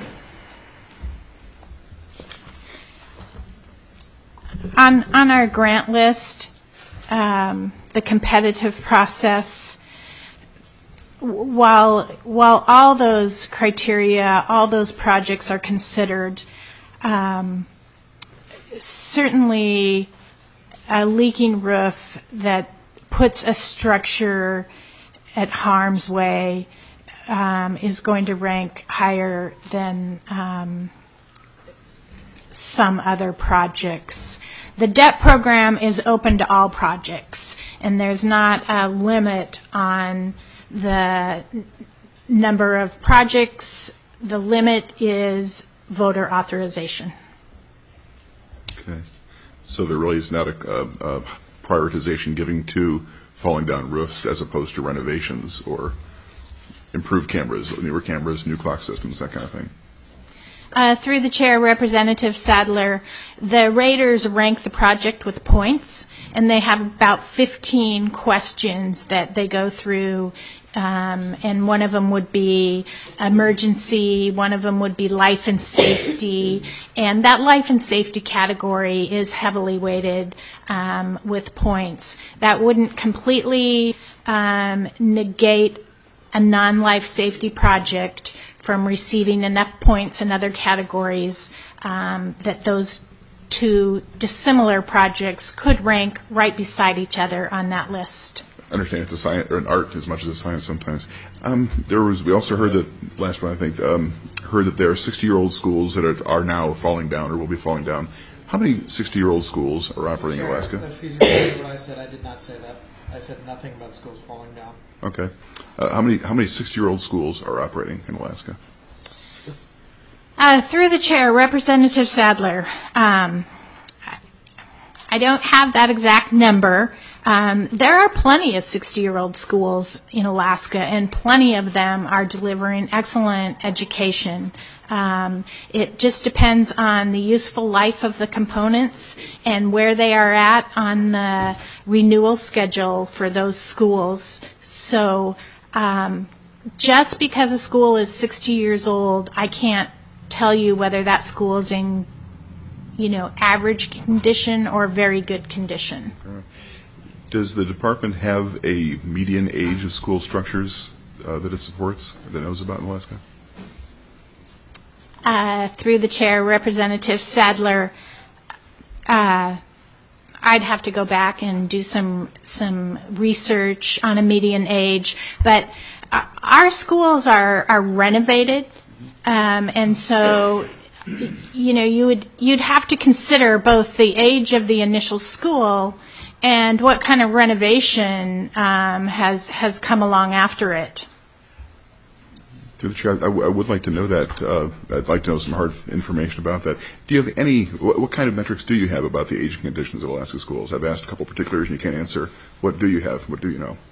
our grant list, the competitive process, while all those criteria, all those projects are considered, certainly a leaking roof that puts a structure at harm's way is going to rank higher than some other projects. The debt program is open to all projects, and there's not a limit on the number of projects. The limit is voter authorization. Okay. So there really is not a prioritization giving to falling down roofs as opposed to renovations or improved cameras, newer cameras, new clock systems, that kind of thing. Through the chair, Representative Sadler, the raters rank the project with points, and they have about 15 questions that they go through, and one of them would be emergency, one of them would be life and safety, and that life and safety category is heavily weighted with points. That wouldn't completely negate a non-life safety project from receiving enough points in other categories that those two dissimilar projects could rank right beside each other on that list. I understand it's a science or an art as much as a science sometimes. We also heard that last one, I think, heard that there are 60-year-old schools that are now falling down or will be falling down. How many 60-year-old schools are operating in Alaska? What I said, I did not say that. I said nothing about schools falling down. Okay. How many 60-year-old schools are operating in Alaska? Through the chair, Representative Sadler, I don't have that exact number. There are plenty of 60-year-old schools in Alaska, and plenty of them are delivering excellent education. It just depends on the useful life of the components and where they are at on the renewal schedule for those schools. So just because a school is 60 years old, I can't tell you whether that school is in, average condition or very good condition. Does the department have a median age of school structures that it supports, that it knows about in Alaska? Through the chair, Representative Sadler, I'd have to go back and do some research on a median age, but our schools are renovated, and so you'd have to consider both the age of the initial school and what kind of renovation has come along after it. Through the chair, I would like to know that. I'd like to know some hard information about that. Do you have any, what kind of metrics do you have about the aging conditions of Alaska schools? I've asked a couple particulars and you can't answer. What do you have? What do you know?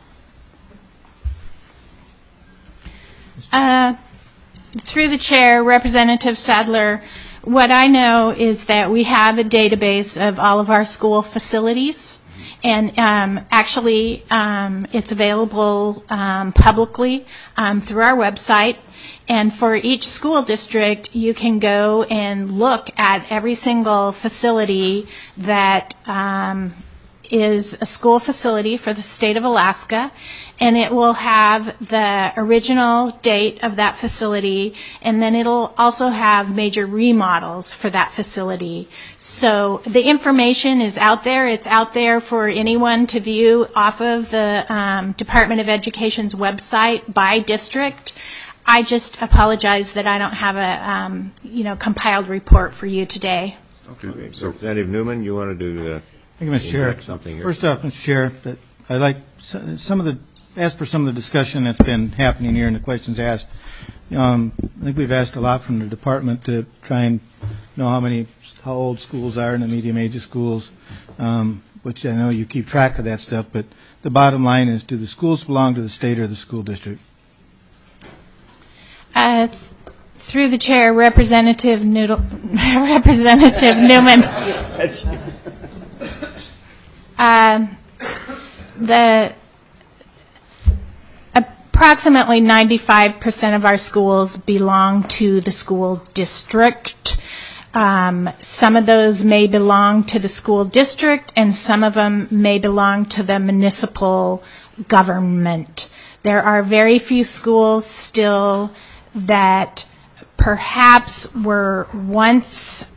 Through the chair, Representative Sadler, what I know is that we have a database of all of our school facilities. And actually, it's available publicly through our website. And for each school district, you can go and look at every single facility that is a school facility for the state of Alaska. And it will have the original date of that facility, and then it'll also have major remodels for that facility. So the information is out there. It's out there for anyone to view off of the Department of Education's website by district. I just apologize that I don't have a compiled report for you today. Okay. So, Representative Newman, you want to do Thank you, Mr. Chair. something here? First off, Mr. Chair, I'd like ask for some of the discussion that's been happening here and the questions asked. I think we've asked a lot from the department to try and know how old schools are and the medium age of schools, which I know you keep track of that stuff. But the bottom line is, do the schools belong to the state or the school district? Through the chair, Representative Newman. Approximately 95% of our schools belong to the school district. Some of those may belong to the school district, and some of them may belong to the municipal government. There are very few schools still that perhaps were once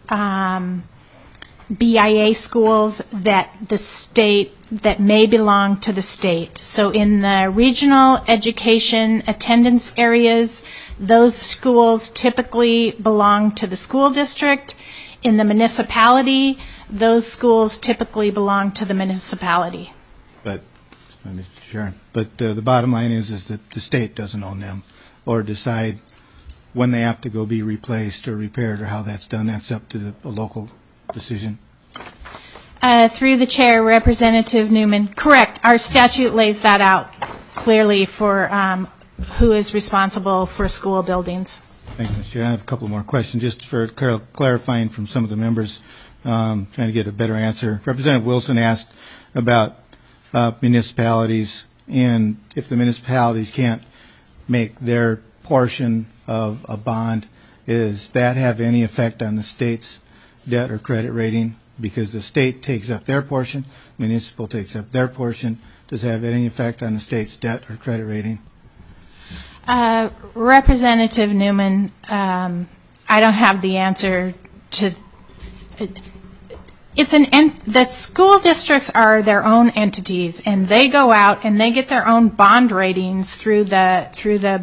BIA schools that may belong to the state. So in the regional education attendance areas, those schools typically belong to the school district. In the municipality, those schools typically belong to the municipality. But the bottom line is that the state doesn't own them or decide when they have to go be replaced or repaired or how that's done. That's up to a local decision. Through the chair, Representative Newman. Correct. Our statute lays that out clearly for who is responsible for school buildings. Thank you, Mr. Chair. I have a couple more questions just for clarifying from some of the members, trying to get a better answer. Representative Wilson asked about municipalities, and if the municipalities can't make their portion of a bond, does that have any effect on the state's debt or credit rating? Because the state takes up their portion, municipal takes up their portion. Does it have any effect on the state's debt or credit rating? Representative Newman, I don't have the answer to. The school districts are their own entities, and they go out and they get their own bond ratings through the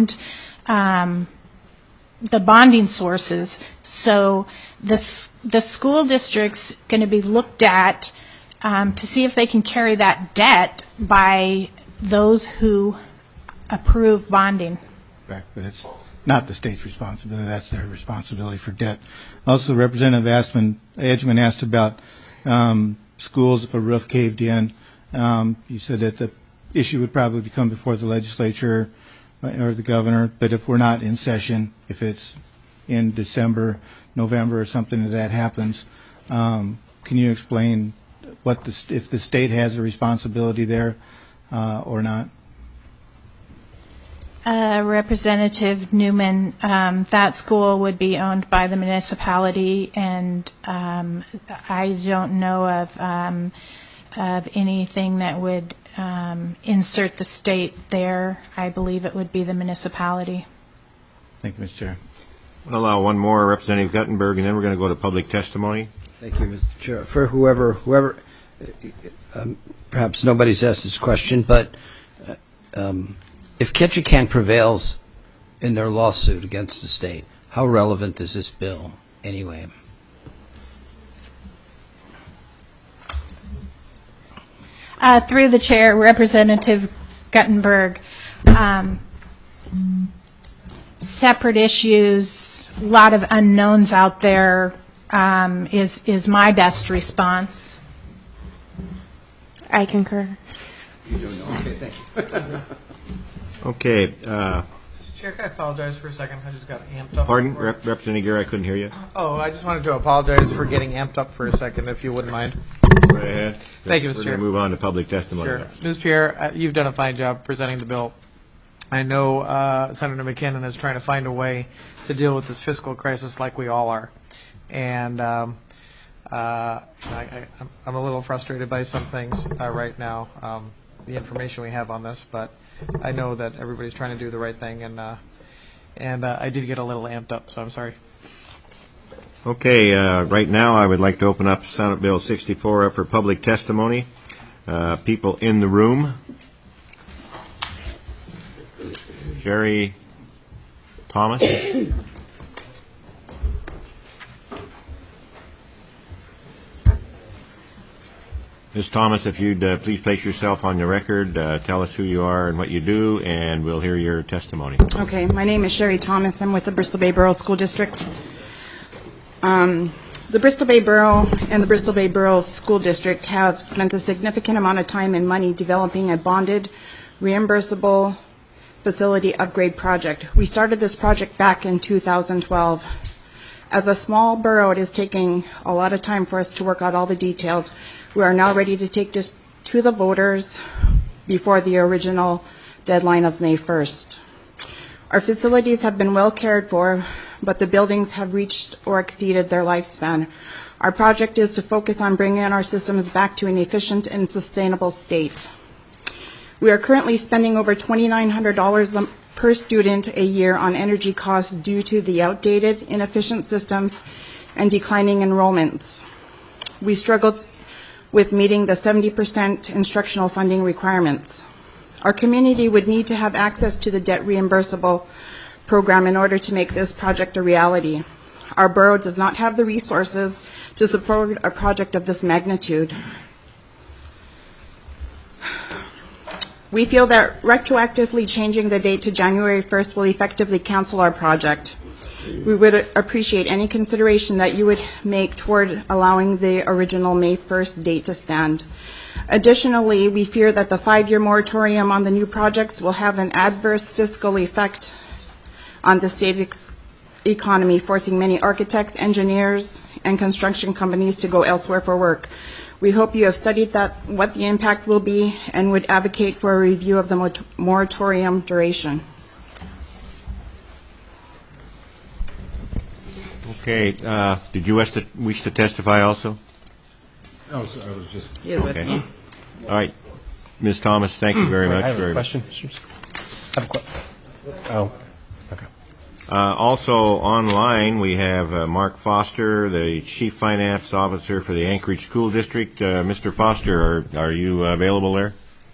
bonding sources. So the school district's going to be looked at to see if they can carry that debt by those who approve bonding. Correct, but it's not the state's responsibility. That's their responsibility for debt. Also, Representative Edgman asked about schools if a roof caved in. You said that the issue would probably come before the legislature or the governor, but if we're not in session, if it's in December, November or something that happens, can you explain if the state has a responsibility there or not? Representative Newman, that school would be owned by the municipality, and I don't know of anything that would insert the state there. I believe it would be the municipality. Thank you, Mr. Chair. We'll allow one more, Representative Guttenberg, and then we're going to go to public testimony. Thank you, Mr. Chair. For whoever, perhaps nobody's asked this question, but if Ketchikan prevails in their lawsuit against the state, how relevant is this bill anyway? Through the chair, Representative Guttenberg, separate issues, a lot of unknowns out there is my best response. I concur. You don't know? Okay, thank you. Okay. Mr. Chair, can I apologize for a second? I just got amped up. Pardon, Representative Guerra, I couldn't hear you. Oh, I just wanted to apologize for getting amped up for a second, if you wouldn't mind. Go right ahead. Thank you, Mr. We're Chair. going to move on to public testimony. Sure. Ms. Pierre, you've done a fine job presenting the bill. I know Senator McKinnon is trying to find a way to deal with this fiscal crisis like we all are. And I'm a little frustrated by some things right now, the information we have on this, but I know that everybody's trying to do the right thing, and I did get a little amped up, so I'm sorry. Okay, right now I would like to open up Senate Bill 64 up for public testimony. People in the room. Jerry Thomas. Ms. Thomas, if you'd please place yourself on the record, tell us who you are and what you do, and we'll hear your testimony. Okay, my name is Sherry Thomas. I'm with the Bristol Bay Borough School District. The Bristol Bay Borough and the Bristol Bay Borough School District have spent a significant amount of time and money developing a bonded, reimbursable facility upgrade project. We started this project back in 2012. As a small borough, it is taking a lot of time for us to work out all the details. We are now ready to take this to the voters before the original deadline of May 1st. Our facilities have been well cared for, but the buildings have reached or exceeded their lifespan. Our project is to focus on bringing our systems back to an efficient and sustainable state. We are currently spending over $2,900 per student a year on energy costs due to the outdated, inefficient systems and declining enrollments. We struggled with meeting the 70% instructional funding requirements. Our community would need to have access to the debt reimbursable program in order to make this project a reality. Our borough does not have the resources to support a project of this magnitude. We feel that retroactively changing the date to January 1st will effectively cancel our project. We would appreciate any consideration that you would make toward allowing the original May 1st date to stand. Additionally, we fear that the 5-year moratorium on the new projects will have an adverse fiscal effect on the state's economy, forcing many architects, engineers, and construction companies to go elsewhere for work. We hope you have studied what the impact will be and would advocate for a review of the moratorium duration. Okay, did you wish to testify also? No, I was just... He is with me. All right. Ms. Thomas, thank you very much. I have a question. Okay. Also online, we have Mark Foster, the Chief Finance Officer for the Anchorage School District. Mr. Foster, are you available there?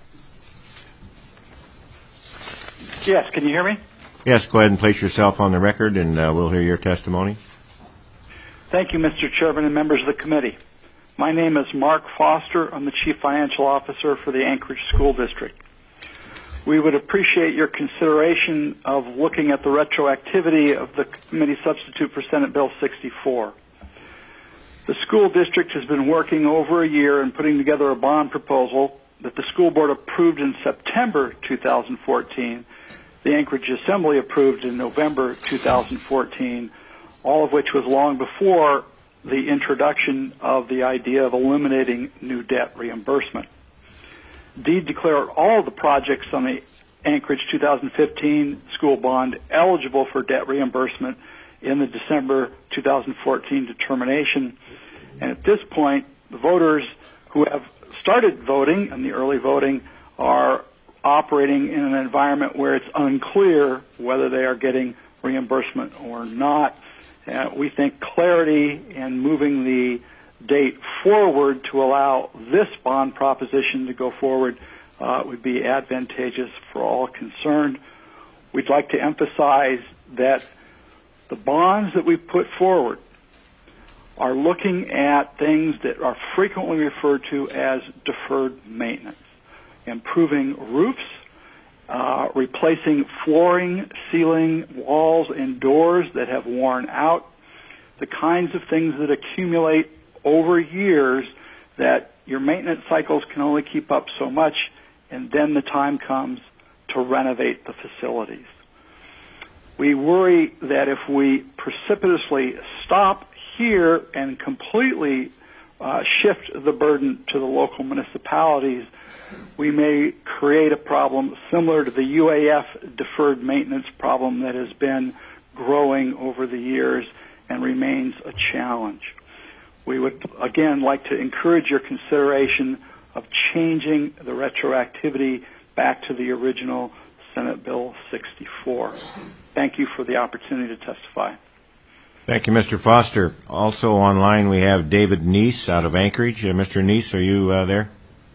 Yes, can you hear me? Yes, go ahead and place yourself on the record, and we'll hear your testimony. Thank you, Mr. Chairman and members of the committee. My name is Mark Foster. I'm the Chief Financial Officer for the Anchorage School District. We would appreciate your consideration of looking at the retroactivity of the committee substitute for Senate Bill 64. The school district has been working over a year and putting together a bond proposal that the school board approved in September 2014. The Anchorage Assembly approved in November 2014, all of which was long before the introduction of the idea of eliminating new debt reimbursement. DEED declared all of the projects on the Anchorage 2015 school bond eligible for debt reimbursement in the December 2014 determination. And at this point, the voters who have started voting and the early voting are operating in an environment where it's unclear whether they are getting reimbursement or not. We think clarity in moving the date forward to allow this bond proposition to go forward would be advantageous for all concerned. We'd like to emphasize that the bonds that we put forward are looking at things that are frequently referred to as deferred maintenance, improving roofs, replacing flooring, ceiling, walls, and doors that have worn out, the kinds of things that accumulate over years that your maintenance cycles can only keep up so much, and then the time comes to renovate the facilities. We worry that if we precipitously stop here and completely shift the burden to the local municipalities, we may create a problem similar to the UAF deferred maintenance problem that has been growing over the years and remains a challenge. We would, again, like to encourage your consideration of changing the retroactivity back to the original Senate Bill 64. Thank you for the opportunity to testify. Thank you, Mr. Foster. Also online we have David Neese out of Anchorage. Mr. Neese, are you there?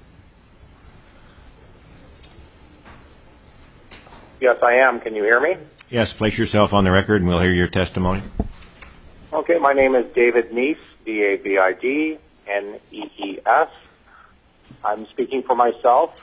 Yes, I am. Can you hear me? Yes, place yourself on the record and we'll hear your testimony. Okay, my name is David Neese, D-A-V-I-D-N-E-E-S. I'm speaking for myself.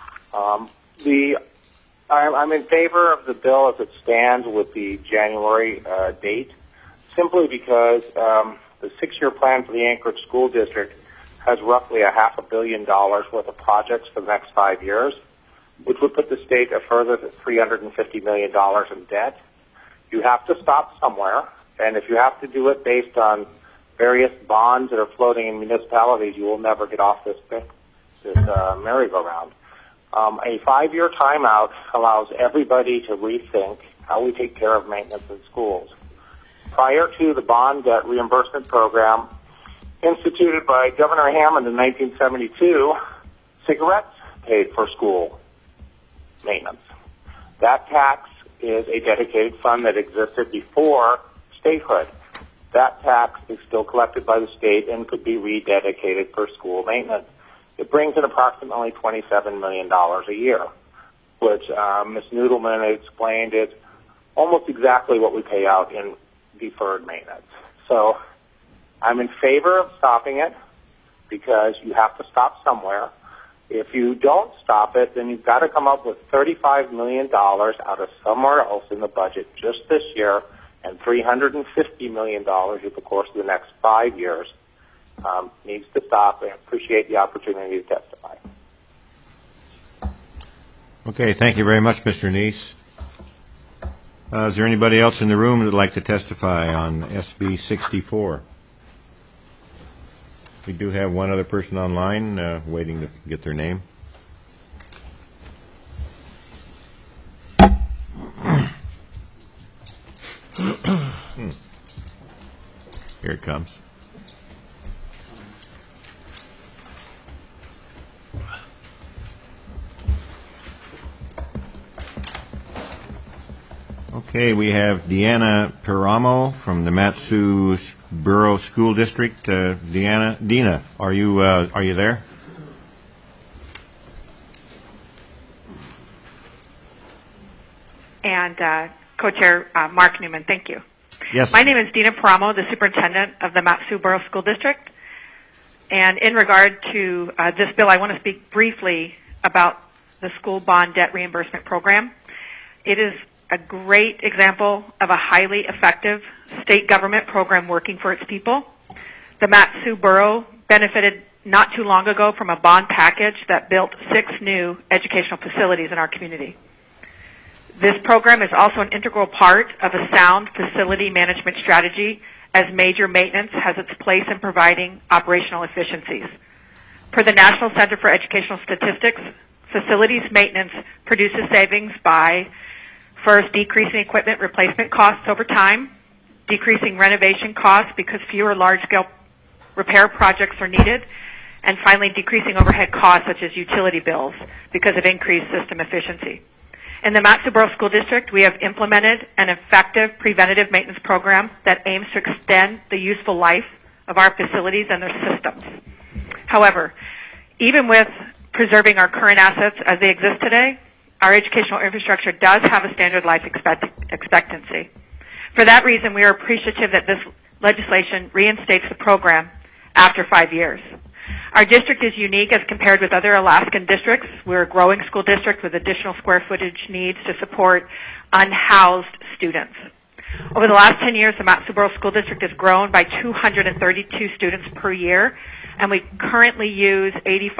I'm in favor of the bill as it stands with the January date, simply because the 6-year plan for the Anchorage School District has roughly $500 million worth of projects for the next 5 years, which would put the state a further $350 million in debt. You have to stop somewhere, and if you have to do it based on various bonds that are floating in municipalities, you will never get off this merry-go-round. A 5-year timeout allows everybody to rethink how we take care of maintenance in schools. Prior to the bond debt reimbursement program instituted by Governor Hammond in 1972, cigarettes paid for school maintenance. That tax is a dedicated fund that existed before statehood. That tax is still collected by the state and could be rededicated for school maintenance. It brings in approximately $27 million a year, which Ms. Noodleman explained is almost exactly what we pay out in deferred maintenance. So I'm in favor of stopping it because you have to stop somewhere. If you don't stop it, then you've got to come up with $35 million out of somewhere else in the budget just this year and $350 million over the course of the next 5 years. Needs to stop. I appreciate the opportunity to testify. Okay, thank you very much, Mr. Neese. Is there anybody else in the room that would like to testify on SB 64? We do have one other person online waiting to get their name. Here it comes. Okay, we have Deanna Paramo from the Mat-Su Borough School District. Dina, are you there? And Co-Chair Mark Newman, thank you. Yes. My name is Dina Paramo, the Superintendent of the Mat-Su Borough School District. And in regard to this bill, I want to speak briefly about the school bond debt reimbursement program. It is a great example of a highly effective state government program working for its people. The Mat-Su Borough benefited not too long ago from a bond package that built 6 new educational facilities in our community. This program is also an integral part of a sound facility management strategy, as major maintenance has its place in providing operational efficiencies. Per the National Center for Educational Statistics, facilities maintenance produces savings by, first, decreasing equipment replacement costs over time, decreasing renovation costs because fewer large-scale repair projects are needed, and finally, decreasing overhead costs such as utility bills because of increased system efficiency. In the Mat-Su-Borough School District, we have implemented an effective preventative maintenance program that aims to extend the useful life of our facilities and their systems. However, even with preserving our current assets as they exist today, our educational infrastructure does have a standard life expectancy. For that reason, we are appreciative that this legislation reinstates the program after 5 years. Our district is unique as compared with other Alaskan districts. We're a growing school district with additional square footage needs to support unhoused students. Over the last 10 years, the Mat-Su-Borough School District has grown by 232 students per year, and we currently use 80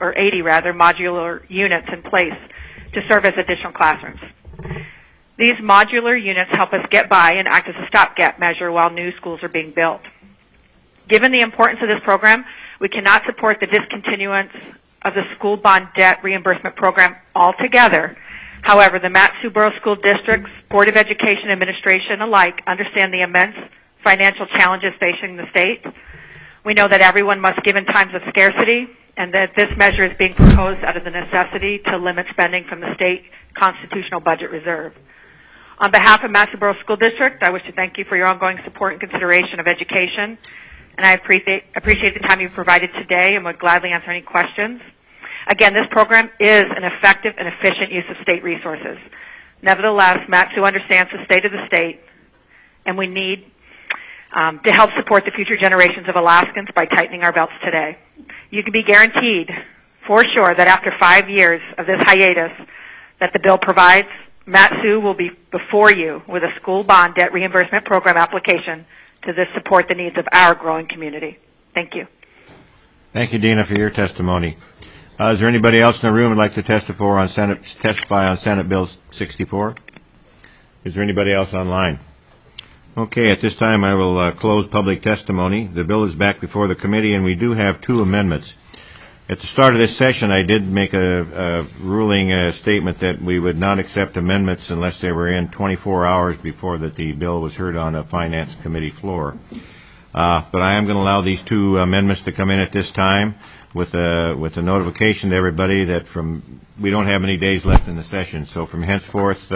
modular units in place to serve as additional classrooms. These modular units help us get by and act as a stopgap measure while new schools are being built. Given the importance of this program, we cannot support the discontinuance of the school bond debt reimbursement program altogether. However, the Mat-Su-Borough School District's Board of Education administration alike understand the immense financial challenges facing the state. We know that everyone must give in times of scarcity, and that this measure is being proposed out of the necessity to limit spending from the state constitutional budget reserve. On behalf of Mat-Su-Borough School District, I wish to thank you for your ongoing support and consideration of education, and I appreciate the time you've provided today and would gladly answer any questions. Again, this program is an effective and efficient use of state resources. Nevertheless, Mat-Su understands the state of the state, and we need to help support the future generations of Alaskans by tightening our belts today. You can be guaranteed, for sure, that after 5 years of this hiatus that the bill provides, Mat-Su will be before you with a school bond debt reimbursement program application to support the needs of our growing community. Thank you. Thank you, Dina, for your testimony. Is there anybody else in the room who would like to testify on Senate Bill 64? Is there anybody else online? Okay, at this time I will close public testimony. The bill is back before the committee, and we do have 2 amendments. At the start of this session, I did make a ruling statement that we would not accept amendments unless they were in 24 hours before that the bill was heard on a Finance Committee floor. But I am going to allow these 2 amendments to come in at this time with a notification to everybody that we don't have any days left in the session. So from henceforth,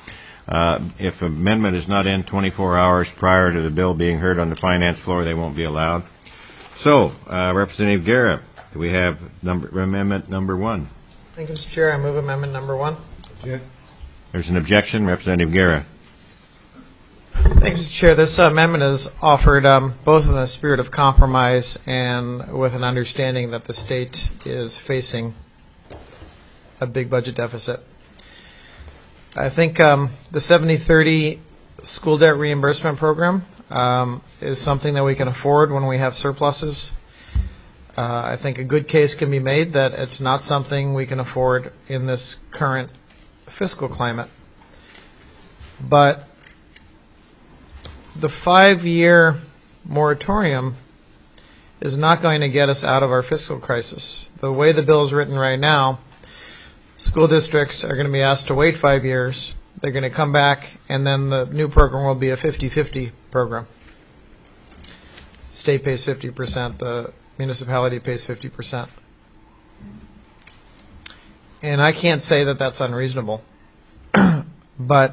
if an amendment is not in 24 hours prior to the bill being heard on the Finance floor, they won't be allowed. So, Representative Guerra, do we have amendment number 1? Thank you, Mr. Chair. I move amendment number 1. There's an objection. Representative Guerra. Thank you, Mr. Chair. This amendment is offered both in the spirit of compromise and with an understanding that the state is facing a big budget deficit. I think the 70-30 school debt reimbursement program is something that we can afford when we have surpluses. I think a good case can be made that it's not something we can afford in this current fiscal climate. But the 5-year moratorium is not going to get us out of our fiscal crisis. The way the bill is written right now, school districts are going to be asked to wait 5 years. They're going to come back, and then the new program will be a 50-50 program. State pays 50%, the municipality pays 50%. And I can't say that that's unreasonable. But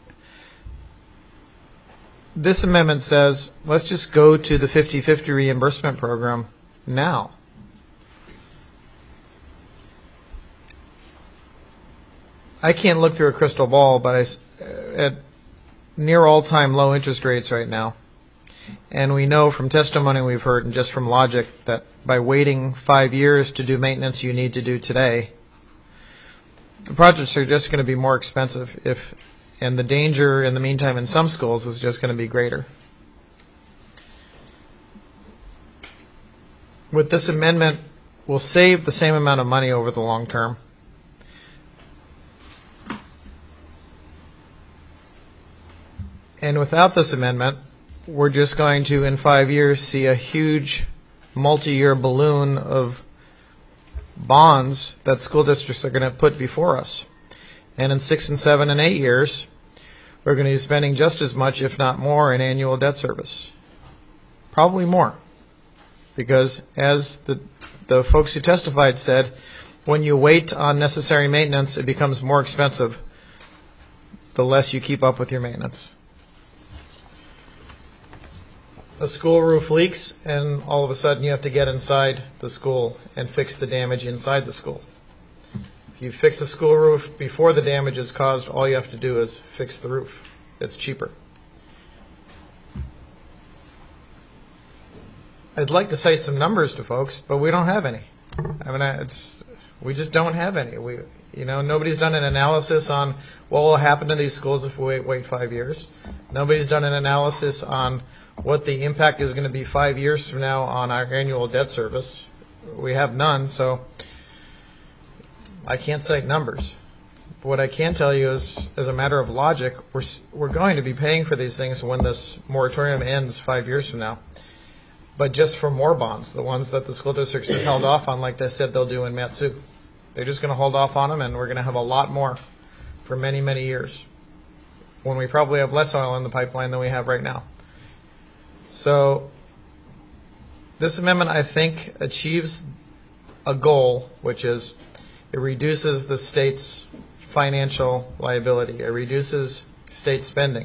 this amendment says, let's just go to the 50-50 reimbursement program now. I can't look through a crystal ball, but at near all-time low interest rates right now, and we know from testimony we've heard and just from logic that by waiting 5 years to do maintenance you need to do today, the projects are just going to be more expensive, and the danger in the meantime in some schools is just going to be greater. With this amendment, we'll save the same amount of money over the long term. And without this amendment, we're just going to, in 5 years, see a huge multi-year balloon of bonds that school districts are going to put before us. And in 6 and 7 and 8 years, we're going to be spending just as much, if not more, in annual debt service. Probably more. Because as the folks who testified said, when you wait on necessary maintenance, it becomes more expensive the less you keep up with your maintenance. A school roof leaks, and all of a sudden you have to get inside the school and fix the damage inside the school. If you fix a school roof before the damage is caused, all you have to do is fix the roof. It's cheaper. I'd like to cite some numbers to folks, but we don't have any. I mean, we just don't have any. Nobody's done an analysis on what will happen to these schools if we wait 5 years. Nobody's done an analysis on what the impact is going to be 5 years from now on our annual debt service. We have none, so I can't cite numbers. But what I can tell you is, as a matter of logic, we're going to be paying for these things when this moratorium ends 5 years from now. But just for more bonds, the ones that the school districts have held off on, like they said they'll do in Matsu. They're just going to hold off on them, and we're going to have a lot more for many, many years, when we probably have less oil in the pipeline than we have right now. So this amendment, I think, achieves a goal, which is it reduces the state's financial liability. It reduces state spending.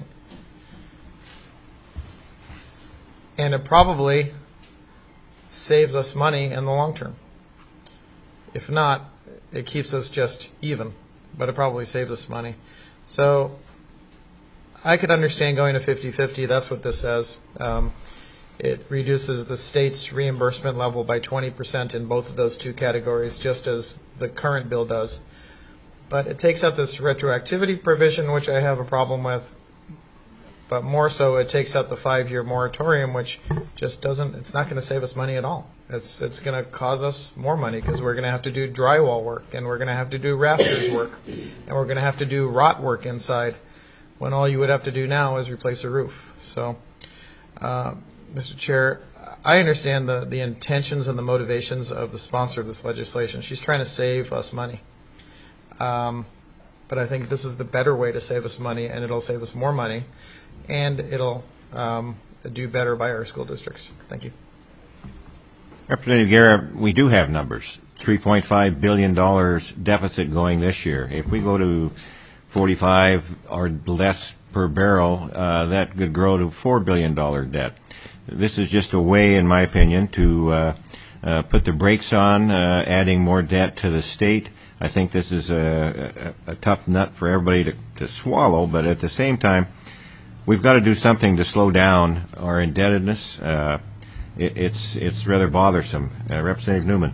And it probably saves us money in the long term. If not, it keeps us just even, but it probably saves us money. So I could understand going to 50-50. That's what this says. It reduces the state's reimbursement level by 20% in both of those two categories, just as the current bill does. But it takes out this retroactivity provision, which I have a problem with. But more so, it takes out the 5-year moratorium, which just doesn't, it's not going to save us money at all. It's going to cause us more money because we're going to have to do drywall work, and we're going to have to do rafters work, and we're going to have to do rot work inside, when all you would have to do now is replace a roof. So, Mr. Chair, I understand the intentions and the motivations of the sponsor of this legislation. She's trying to save us money. But I think this is the better way to save us money, and it'll save us more money, and it'll do better by our school districts. Thank you. Representative Guerra, we do have numbers. $3.5 billion deficit going this year. If we go to 45 or less per barrel, that could grow to $4 billion debt. This is just a way, in my opinion, to put the brakes on adding more debt to the state. I think this is a tough nut for everybody to swallow, but at the same time, we've got to do something to slow down our indebtedness. It's rather bothersome. Representative Newman.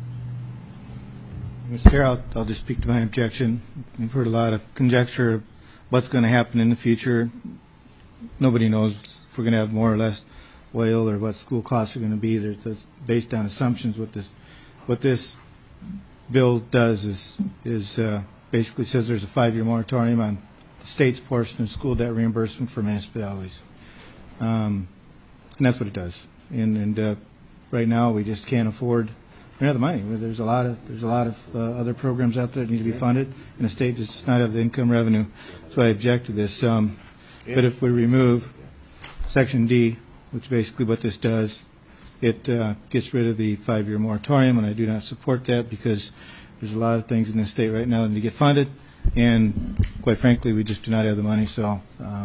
Mr. Chair, I'll just speak to my objection. We've heard a lot of conjecture of what's going to happen in the future. Nobody knows if we're going to have more or less oil or what school costs are going to be. It's based on assumptions. What this bill does is basically says there's a 5-year moratorium on the state's portion of school debt reimbursement for municipalities. And that's what it does. And right now we just can't afford the money. There's a lot of other programs out there that need to be funded, and the state does not have the income revenue. So I object to this. But if we remove Section D, which basically what this does, it gets rid of the 5-year moratorium, and I do not support that because there's a lot of things in the state right now that need to get funded, and quite frankly, we just do not have the money. So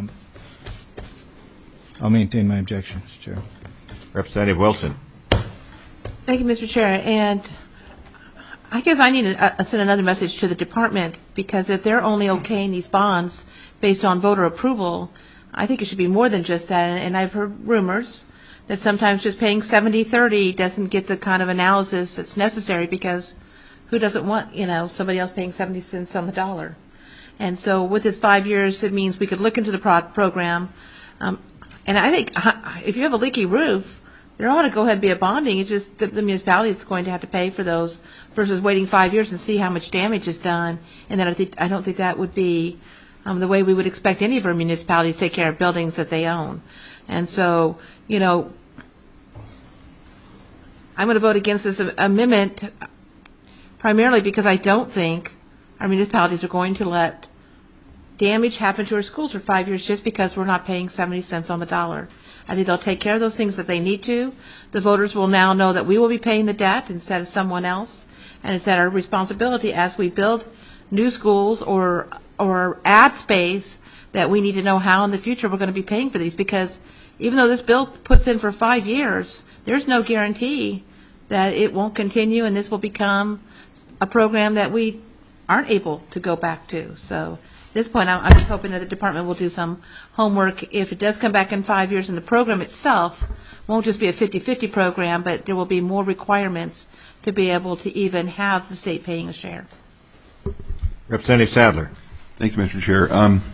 I'll maintain my objection, Mr. Chair. Representative Wilson. Thank you, Mr. Chair. And I guess I need to send another message to the department, because if they're only okaying these bonds based on voter approval, I think it should be more than just that. And I've heard rumors that sometimes just paying 70-30 doesn't get the kind of analysis that's necessary, because who doesn't want, somebody else paying 70 cents on the dollar? And so with this 5 years, it means we could look into the program. And I think if you have a leaky roof, there ought to go ahead and be a bonding. It's just the municipality is going to have to pay for those versus waiting 5 years and see how much damage is done. And then I don't think that would be the way we would expect any of our municipalities to take care of buildings that they own. And so, I'm going to vote against this amendment primarily because I don't think our municipalities are going to let damage happen to our schools for 5 years just because we're not paying 70 cents on the dollar. I think they'll take care of those things that they need to. The voters will now know that we will be paying the debt instead of someone else, and it's at our responsibility as we build new schools or add space that we need to know how in the future we're going to be paying for these, because even though this bill puts in for 5 years, there's no guarantee that it won't continue and this will become a program that we aren't able to go back to. So at this point, I'm just hoping that the department will do some homework. If it does come back in 5 years and the program itself won't just be a 50-50 program, but there will be more requirements to be able to even have the state paying a share. Representative Sadler. Thank you, Mr. Chair.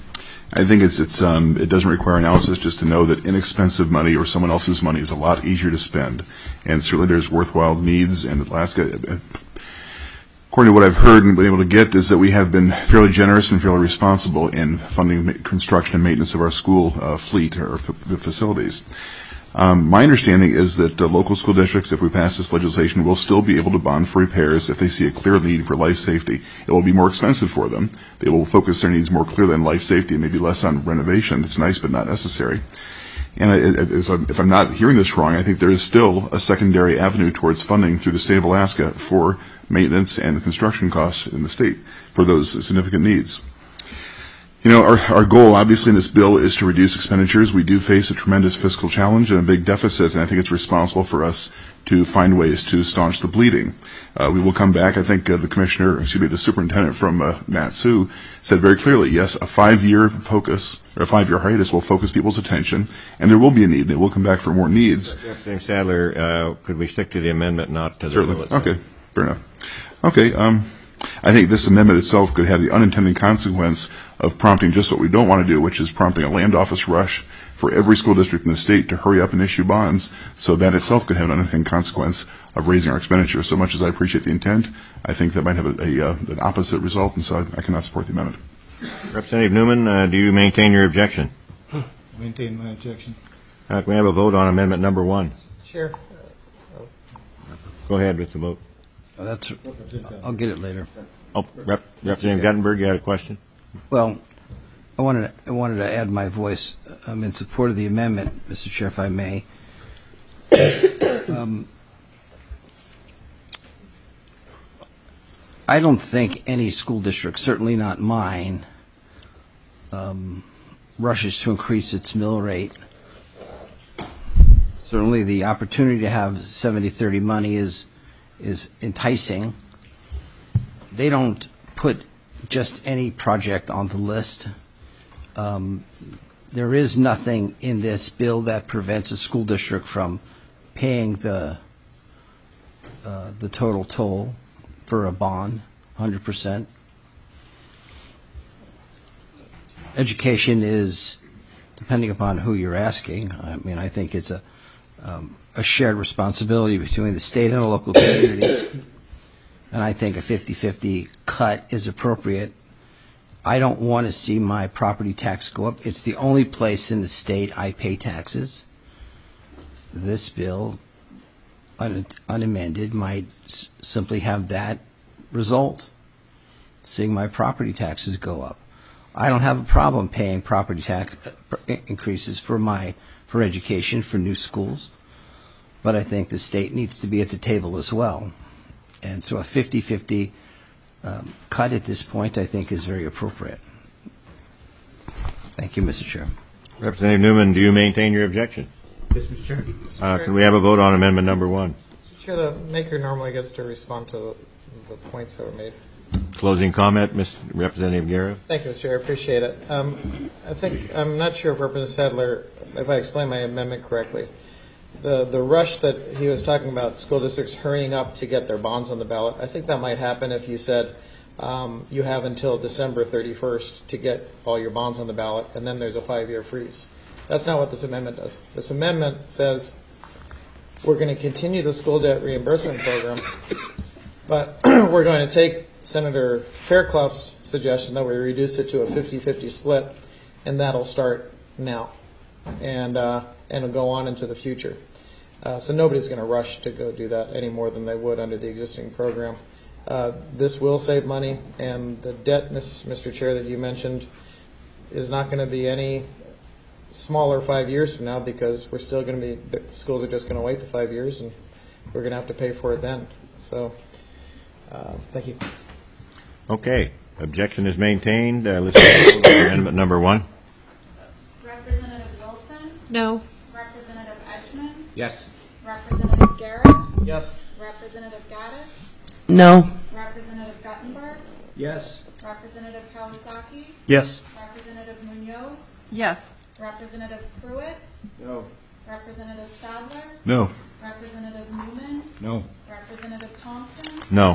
I think it doesn't require analysis just to know that inexpensive money or someone else's money is a lot easier to spend, and certainly there's worthwhile needs. And Alaska, according to what I've heard and been able to get, is that we have been fairly generous and fairly responsible in funding construction and maintenance of our school fleet or facilities. My understanding is that local school districts, if we pass this legislation, will still be able to bond for repairs if they see a clear need for life safety. It will be more expensive for them. They will focus their needs more clearly on life safety and maybe less on renovation. It's nice but not necessary. And if I'm not hearing this wrong, I think there is still a secondary avenue towards funding through the state of Alaska for maintenance and construction costs in the state for those significant needs. You know, our goal, obviously, in this bill is to reduce expenditures. We do face a tremendous fiscal challenge and a big deficit, and I think it's responsible for us to find ways to staunch the bleeding. We will come back. I think the superintendent from NATSU said very clearly, yes, a 5-year focus, or a 5-year hiatus will focus people's attention, and there will be a need. They will come back for more needs. Representative Sadler, could we stick to the amendment, not to the Certainly. bill itself? Okay, fair enough. Okay, I think this amendment itself could have the unintended consequence of prompting just what we don't want to do, which is prompting a land office rush for every school district in the state to hurry up and issue bonds. So that itself could have an unintended consequence of raising our expenditure. So much as I appreciate the intent, I think that might have an opposite result, and so I cannot support the amendment. Representative Newman, do you maintain your objection? Maintain my objection. Can we have a vote on amendment number 1? Sure. Go ahead with the vote. I'll get it later. Oh, Representative Guttenberg, you had a question? Well, I wanted to add my voice in support of the amendment, Mr. Chair, if I may. I don't think any school district, certainly not mine, rushes to increase its mill rate. Certainly the opportunity to have 70-30 money is enticing. They don't put just any project on the list. There is nothing in this bill that prevents a school district from paying the total toll for a bond, 100%. Education is, depending upon who you're asking, I mean, I think it's a shared responsibility between the state and the local communities. And I think a 50-50 cut is appropriate. I don't want to see my property tax go up. It's the only place in the state I pay taxes. This bill, unamended, might simply have that result, seeing my property taxes go up. I don't have a problem paying property tax increases for education, for new schools, but I think the state needs to be at the table as well. And so a 50-50 cut at this point, I think, is very appropriate. Thank you, Mr. Chair. Representative Newman, do you maintain your objection? Yes, Mr. Chair. Can we have a vote on amendment number 1? Chair, the maker normally gets to respond to the points that were made. Closing comment, Representative Guerra. Thank you, Mr. Chair. I appreciate it. I think, I'm not sure if Representative Sadler, if I explained my amendment correctly. The rush that he was talking about, school districts hurrying up to get their bonds on the ballot, I think that might happen if you said you have until December 31st to get all your bonds on the ballot, and then there's a 5-year freeze. That's not what this amendment does. This amendment says we're going to continue the school debt reimbursement program, but we're going to take Senator Fairclough's suggestion that we reduce it to a 50-50 split, and that'll start now, and it'll go on into the future. So nobody's going to rush to go do that any more than they would under the existing program. This will save money, and the debt, Mr. Chair, that you mentioned is not going to be any smaller 5 years from now, because we're still going to be, the schools are just going to wait the 5 years, and we're going to have to pay for it then. So, thank you. Okay. Objection is maintained. Let's go to amendment number 1. Representative Wilson? No. Representative Edgman? Yes. Representative Garrett? Yes. Representative Gaddis? No. Representative Guttenberg? Yes. Representative Kawasaki? Yes. Representative Munoz? Yes. Representative Pruitt? No. Representative Stadler? No. Representative Newman? No. Representative Thompson? No.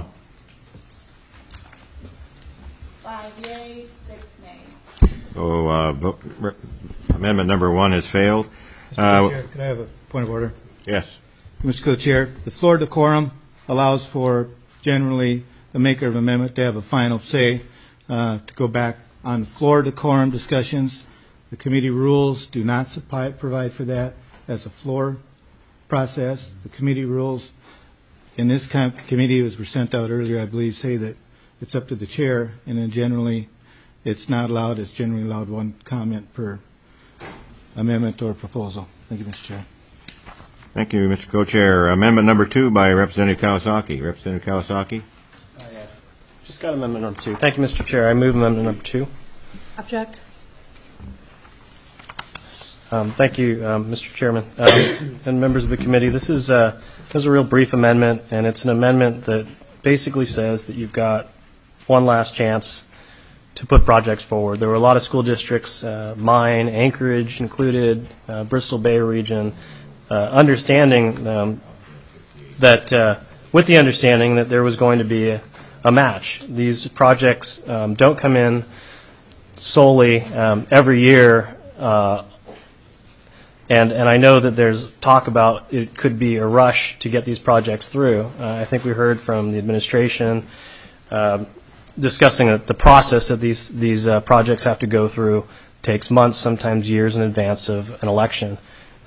5 yea, 6 nay. So amendment number 1 has failed. Mr. Chair, could I have a point of order? Yes. Mr. Co-Chair, the floor decorum allows for generally the maker of an amendment to have a final say, to go back on floor decorum discussions. The committee rules do not provide for that as a floor process. The committee rules in this committee, as were sent out earlier, I believe, say that it's up to the chair, and then generally it's not allowed. It's generally allowed one comment per amendment or proposal. Thank you, Mr. Chair. Thank you, Mr. Co-Chair. Amendment number 2 by Representative Kawasaki. Representative Kawasaki? Just got amendment number 2. Thank you, Mr. Chair. I move amendment number 2. Object. Thank you, Mr. Chairman, and members of the committee. This is a real brief amendment, and it's an amendment that basically says that you've got one last chance to put projects forward. There were a lot of school districts, mine, Anchorage included, Bristol Bay region, understanding that, with the understanding that there was going to be a match. These projects don't come in solely every year, and I know that there's talk about it could be a rush to get these projects through. I think we heard from the administration discussing that the process that these projects have to go through takes months, sometimes years in advance of an election.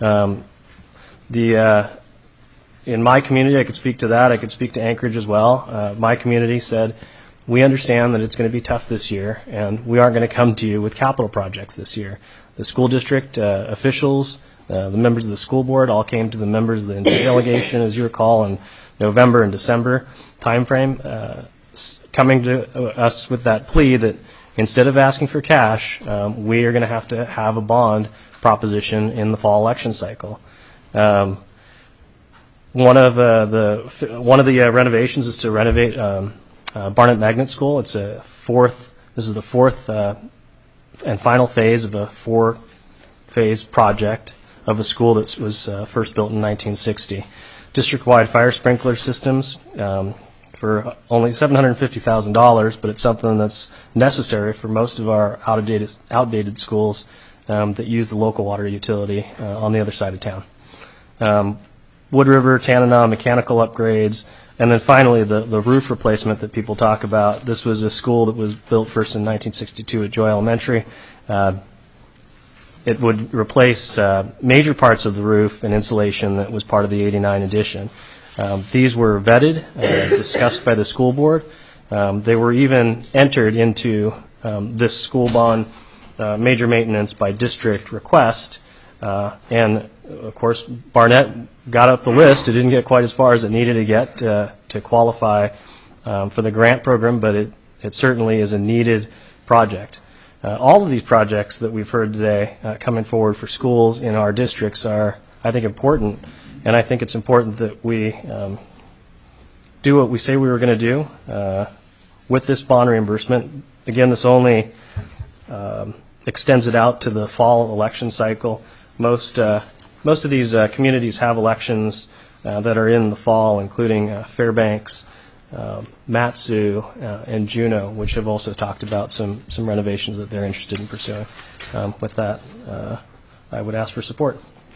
In my community, I could speak to that. I could speak to Anchorage as well. My community said, we understand that it's going to be tough this year, and we aren't going to come to you with capital projects this year. The school district officials, the members of the school board all came to the members of the delegation, as you recall, in November and December timeframe, coming to us with that plea that instead of asking for cash, we are going to have a bond proposition in the fall election cycle. One of the renovations is to renovate Barnett Magnet School. It's this is the fourth and final phase of a 4-phase project of a school that was first built in 1960. District-wide fire sprinkler systems for only $750,000, but it's something that's necessary for most of our outdated schools that use the local water utility on the other side of town. Wood River, Tanana, mechanical upgrades, and then finally the roof replacement that people talk about. This was a school that was built first in 1962 at Joy Elementary. It would replace major parts of the roof and insulation that was part of the '89 addition. These were vetted, discussed by the school board. They were even entered into this school bond major maintenance by district request, and of course Barnett got up the list. It didn't get quite as far as it needed to get to qualify for the grant program, but it certainly is a needed project. All of these projects that we've heard today coming forward for schools in our districts are, I think, important, and I think it's important that we do what we say we were going to do with this bond reimbursement. Again, this only extends it out to the fall election cycle. Most of these communities have elections that are in the fall, including Fairbanks, Matsu, and Juneau, which have also talked about some renovations that they're interested in pursuing. With that, I would ask for support.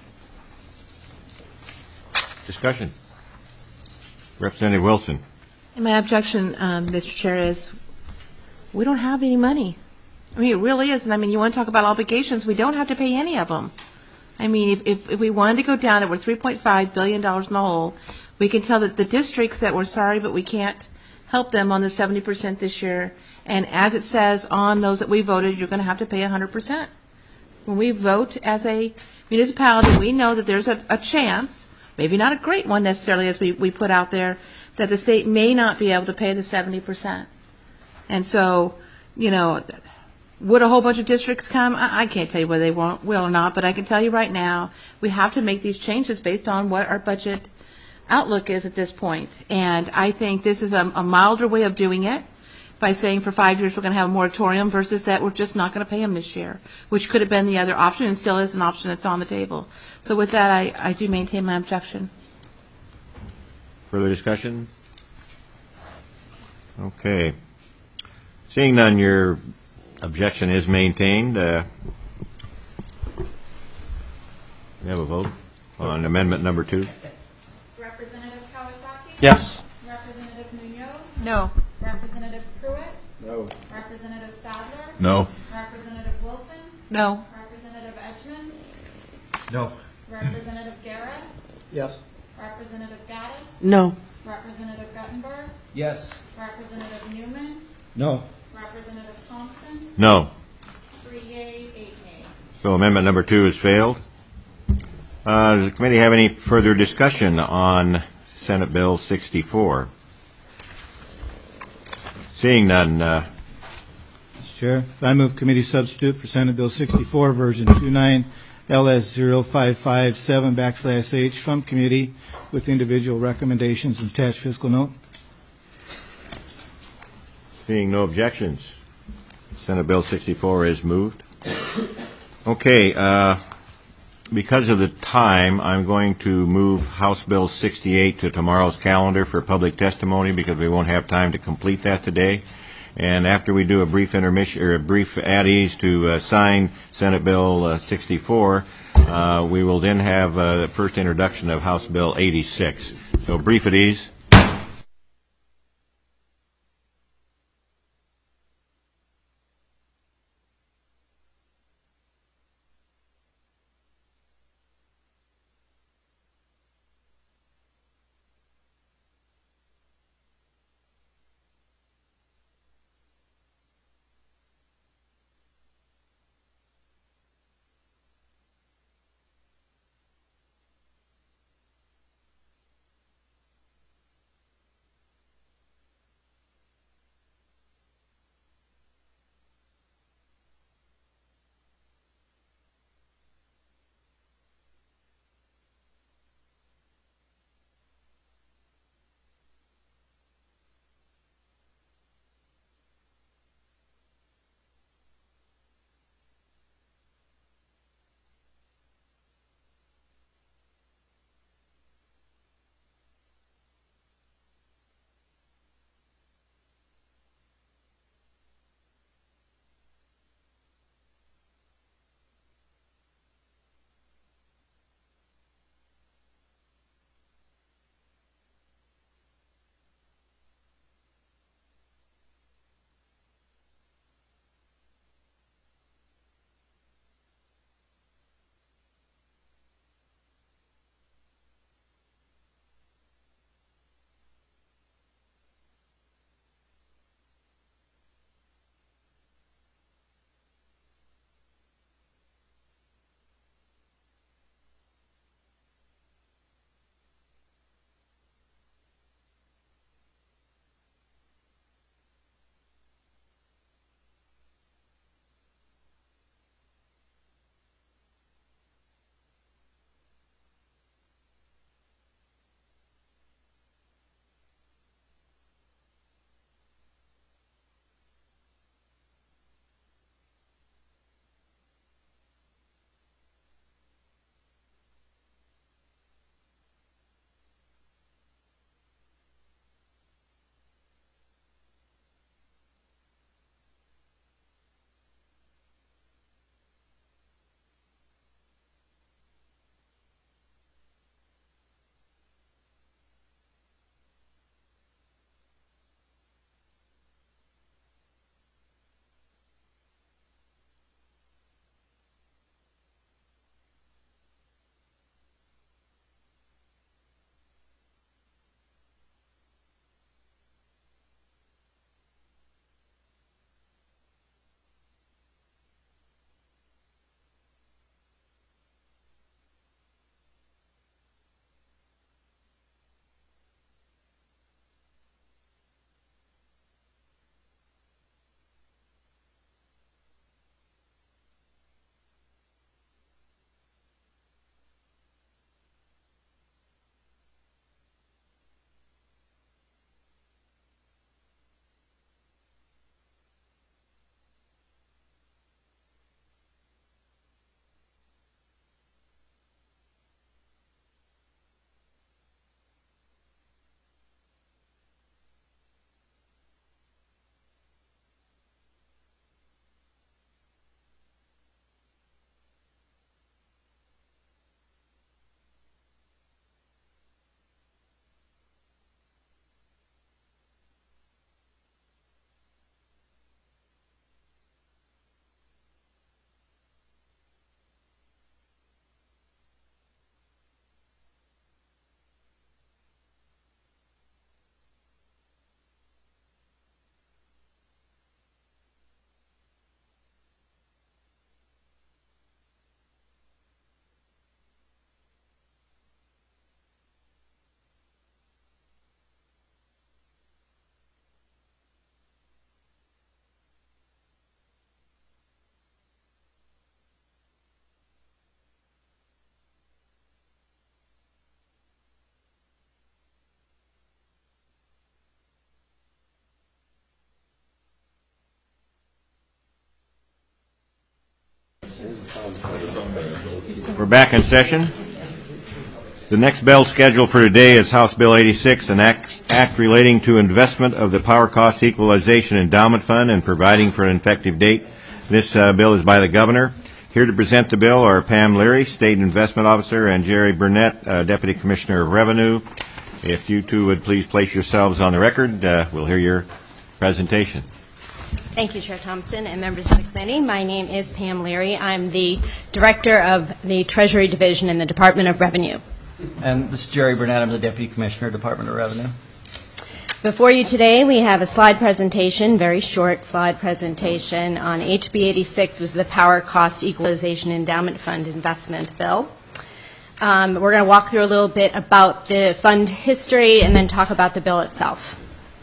Discussion. Representative Wilson. And my objection, Mr. Chair, is we don't have any money. I mean, it really is. And I mean, you want to talk about obligations, we don't have to pay any of them. I mean, if we wanted to go down and we're $3.5 billion in the hole, we can tell that the districts that we're sorry, but we can't help them on the 70% this year. And as it says on those that we voted, you're going to have to pay 100%. When we vote as a municipality, we know that there's a chance, maybe not a great one necessarily as we put out there, that the state may not be able to pay the 70%. And so, would a whole bunch of districts come? I can't tell you whether they will or not, but I can tell you right now, we have to make these changes based on what our budget outlook is at this point. And I think this is a milder way of doing it by saying for 5 years we're going to have a moratorium versus that we're just not going to pay them this year, which could have been the other option and still is an option that's on the table. So with that, I do maintain my objection. Further discussion? Okay. Seeing none, your objection is maintained. We have a vote on amendment number 2. Representative Kawasaki? Yes. Representative Munoz? No. Representative Pruitt? No. Representative Sadler? No. Representative Wilson? No. Representative Edgman? No. Representative Guerra? Yes. Representative Gaddis? No. Representative Guttenberg? Yes. Representative Newman? No. Representative Thompson? No. 3 yea, 8 nay. So amendment number 2 has failed. Does the committee have any further discussion on Senate Bill 64? Seeing none, Mr. Chair, I move committee substitute for Senate Bill 64, version 29, LS 0557/H from committee with individual recommendations and attached fiscal note. seeing no objections, Senate Bill 64 is moved. Okay, because of the time, I'm going to move House Bill 68 to tomorrow's calendar for public testimony because we won't have time to complete that today. And after we do a brief intermission or a brief at ease to sign Senate Bill 64, we will then have the first introduction of House Bill 86. So brief at ease. We're back in session. The next bill scheduled for today is House Bill 86, an act relating to investment of the Power Cost Equalization Endowment Fund and providing for an effective date. This bill is by the governor. Here to present the bill are Pam Leary, State Investment Officer, and Jerry Burnett, Deputy Commissioner of Revenue. If you two would please place yourselves on the record, we'll hear your presentation. Thank you, Chair Thompson and members of the committee. My name is Pam Leary. I'm the Director of the Treasury Division in the Department of Revenue. And this is Jerry Burnett. I'm the Deputy Commissioner, Department of Revenue. Before you today, we have a slide presentation, very short slide presentation on HB 86, was the Power Cost Equalization Endowment Fund Investment Bill. We're going to walk through a little bit about the fund history and then talk about the bill itself.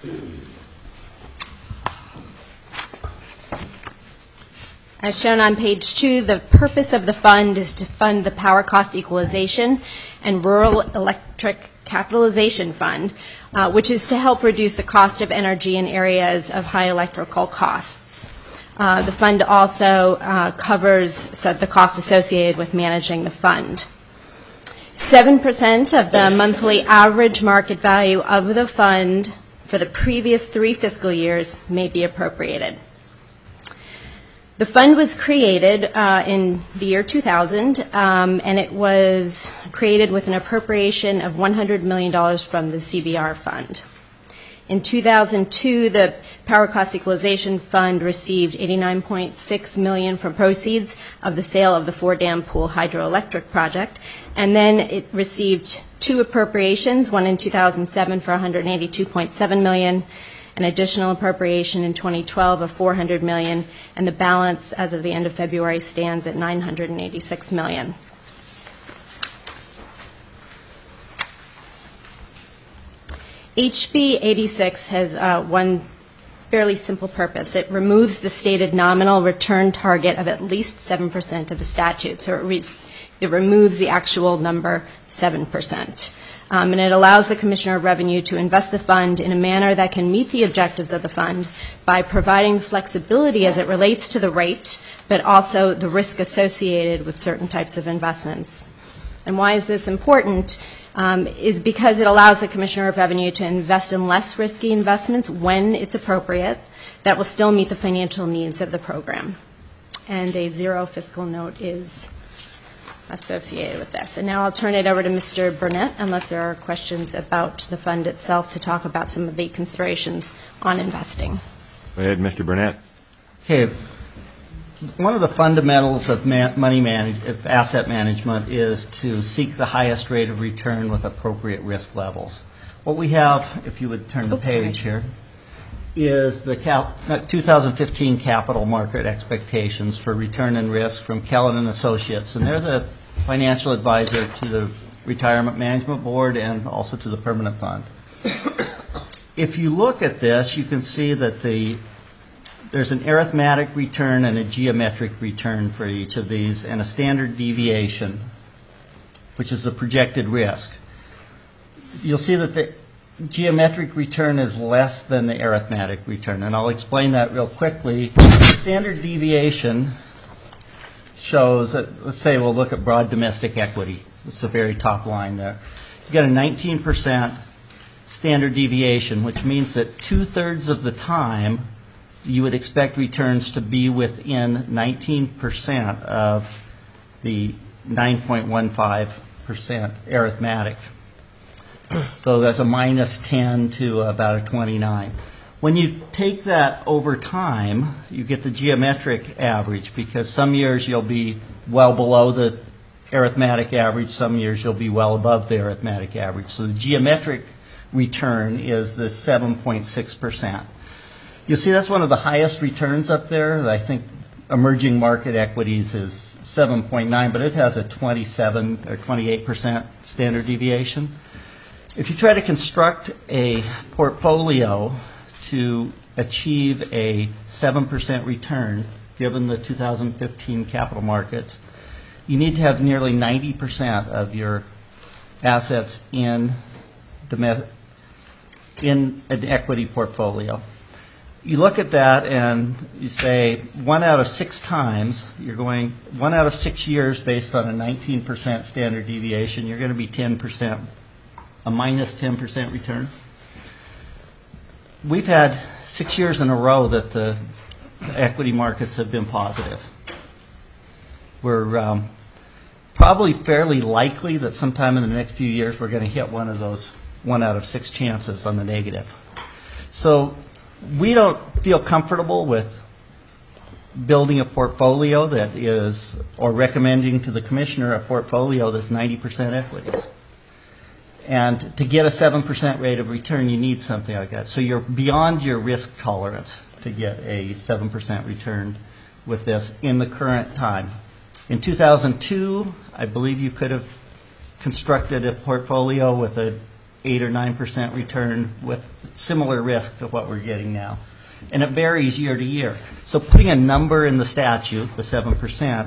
As shown on page 2, the purpose of the fund is to fund the Power Cost Equalization and Rural Electric Capitalization Fund, which is to help reduce the cost of energy in areas of high electrical costs. The fund also covers the costs associated with managing the fund. 7% of the monthly average market value of the fund for the previous 3 fiscal years may be appropriated. The fund was created in the year 2000, and it was created with an appropriation of $100 million from the CBR fund. In 2002, the Power Cost Equalization Fund received $89.6 million from proceeds of the sale of the Four-Dam Pool hydroelectric project, and then it received 2 appropriations, one in 2007 for $182.7 million, an additional appropriation in 2012 of $400 million, and the balance as of the end of February stands at $986 million. HB 86 has one fairly simple purpose. It removes the stated nominal return target of at least 7% of the statute. So it removes the actual number 7%. And it allows the Commissioner of Revenue to invest the fund in a manner that can meet the objectives of the fund by providing flexibility as it relates to the rate, but also the risk associated with certain types of investments. And why is this important? Is because it allows the Commissioner of Revenue to invest in less risky investments when it's appropriate that will still meet the financial needs of the program. And a 0 fiscal note is associated with this. And now I'll turn it over to Mr. Burnett, unless there are questions about the fund itself, to talk about some of the considerations on investing. Go ahead, Mr. Burnett. Okay. One of the fundamentals of of asset management is to seek the highest rate of return with appropriate risk levels. What we have, if you would turn the page here, is the 2015 capital market expectations for return and risk from Kellin and Associates, and they're the financial advisor to the Retirement Management Board and also to the Permanent Fund. If you look at this, you can see that there's an arithmetic return and a geometric return for each of these, and a standard deviation, which is the projected risk. You'll see that the geometric return is less than the arithmetic return, and I'll explain that real quickly. The standard deviation shows that, let's say we'll look at broad domestic equity. It's the very top line there. You get a 19% standard deviation, which means that 2/3 of the time you would expect returns to be within 19% of the 9.15% arithmetic. So that's a -10 to about a 29. When you take that over time, you get the geometric average, because some years you'll be well below the arithmetic average, some years you'll be well above the arithmetic average. So the geometric return is the 7.6%. You'll see that's one of the highest returns up there. I think emerging market equities is 7.9, but it has a 27 or 28% standard deviation. If you try to construct a portfolio to achieve a 7% return, given the 2015 capital markets, you need to have nearly 90% of your assets in an equity portfolio. you look at that and you say 1 out of 6 times, you're going 1 out of 6 years based on a 19% standard deviation, you're going to be 10%, a minus 10% return. We've had 6 years in a row that the equity markets have been positive. We're probably fairly likely that sometime in the next few years we're going to hit one of those 1 out of 6 chances on the negative. So we don't feel comfortable with building a portfolio that is, or recommending to the commissioner a portfolio that's 90% equities. And to get a 7% rate of return, you need something like that. So you're beyond your risk tolerance to get a 7% return with this in the current time. In 2002, I believe you could have constructed a portfolio with a 8 or 9% return with similar risk to what we're getting now. And it varies year to year. So putting a number in the statute, the 7%,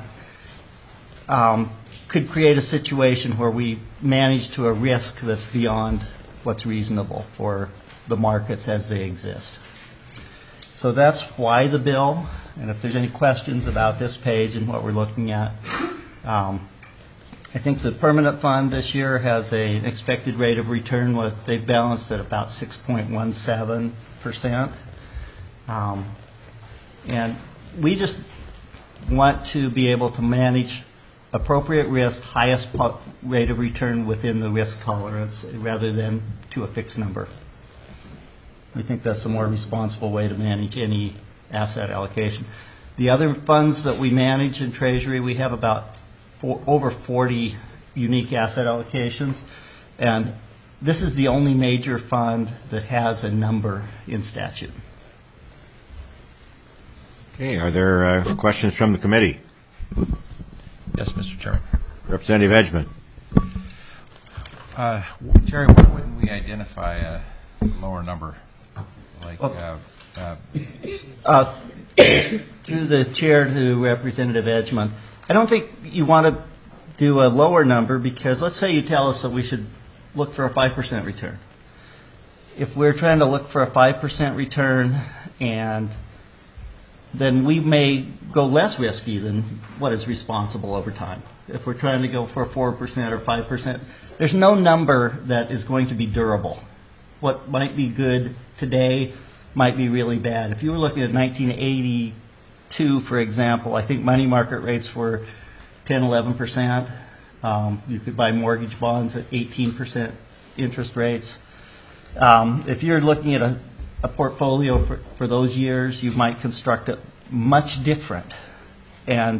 could create a situation where we manage to a risk that's beyond what's reasonable for the markets as they exist. So that's why the bill, and if there's any questions about this page and what we're looking at, I think the permanent fund this year has an expected rate of return. They've balanced at about 6.17%. And we just want to be able to manage appropriate risk, highest rate of return within the risk tolerance rather than to a fixed number. We think that's a more responsible way to manage any asset allocation. The other funds that we manage in Treasury, we have about over 40 unique asset allocations, and this is the only major fund that has a number in statute. Okay, are there questions from the committee? Yes, Mr. Chairman. Representative Edgman. Jerry, why wouldn't we identify a lower number? Like, through the chair to Representative Edgman, I don't think you want to do a lower number because let's say you tell us that we should look for a 5% return. If we're trying to look for a 5% return, and then we may go less risky than what is responsible over time. If we're trying to go for 4% or 5%, there's no number that is going to be durable. What might be good today might be really bad. If you were looking at 1982, for example, I think money market rates were 10, 11%. You could buy mortgage bonds at 18% interest rates. If you're looking at a portfolio for those years, you might construct it much different. And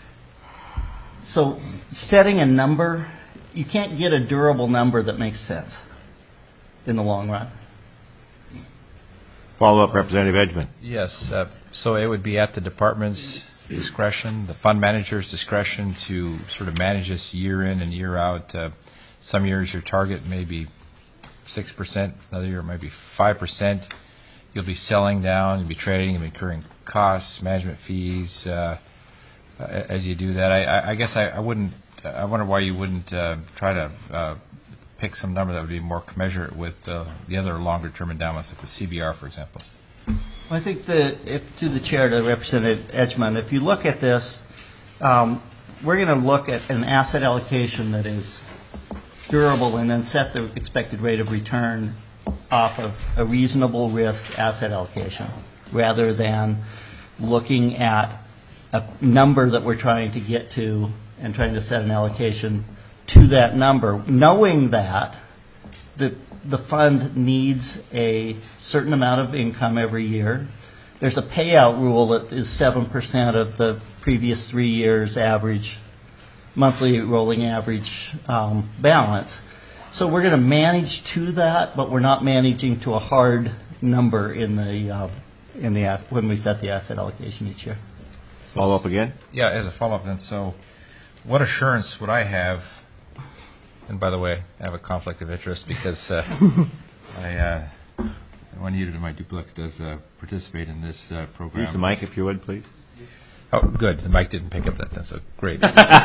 so setting a number, you can't get a durable number that makes sense in the long run. Follow-up, Representative Edgman. Yes, so it would be at the department's discretion, the fund manager's discretion to sort of manage this year in and year out. Some years your target may be 6%, another year it might be 5%. You'll be selling down, you'll be trading, you'll be incurring costs, management fees as you do that. I guess I wonder why you wouldn't try to pick some number that would be more commensurate with the other longer-term endowments, like the CBR, for example. I think to the chair, to Representative Edgman, if you look at this, we're going to look at an asset allocation that is durable and then set the expected rate of return off of a reasonable risk asset allocation rather than looking at a number that we're trying to get to and trying to set an allocation to that number, knowing that the fund needs a certain amount of income every year. There's a payout rule that is 7% of the previous 3 years' average, monthly rolling average balance. So we're going to manage to that, but we're not managing to a hard number in the when we set the asset allocation each year. Follow up again? Yeah, as a follow-up then. So what assurance would I have? And by the way, I have a conflict of interest because one unit of my duplex does participate in this program. Use the mic if you would, please. Oh, good. The mic didn't pick up that. That's great.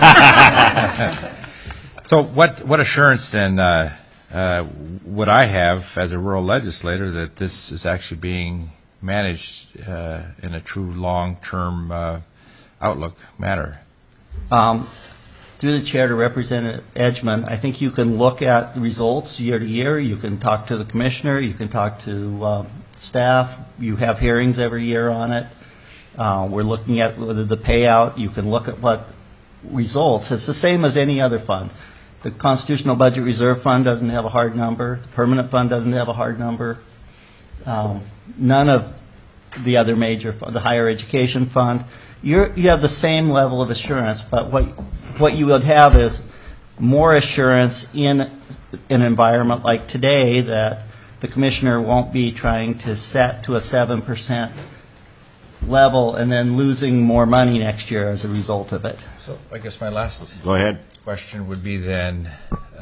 So what assurance then would I have as a rural legislator that this is actually being managed in a true long-term outlook manner? Through the chair to Representative Edgman, I think you can look at the results year to year. You can talk to the commissioner. You can talk to staff. You have hearings every year on it. We're looking at whether the payout. You can look at what results. It's the same as any other fund. The Constitutional Budget Reserve Fund doesn't have a hard number. The Permanent Fund doesn't have a hard number. None of the other major, the Higher Education Fund. You have the same level of assurance, but what you would have is more assurance in an environment like today that the commissioner won't be trying to set to a 7% level and then losing more money next year as a result of it. So I guess my last question would be then,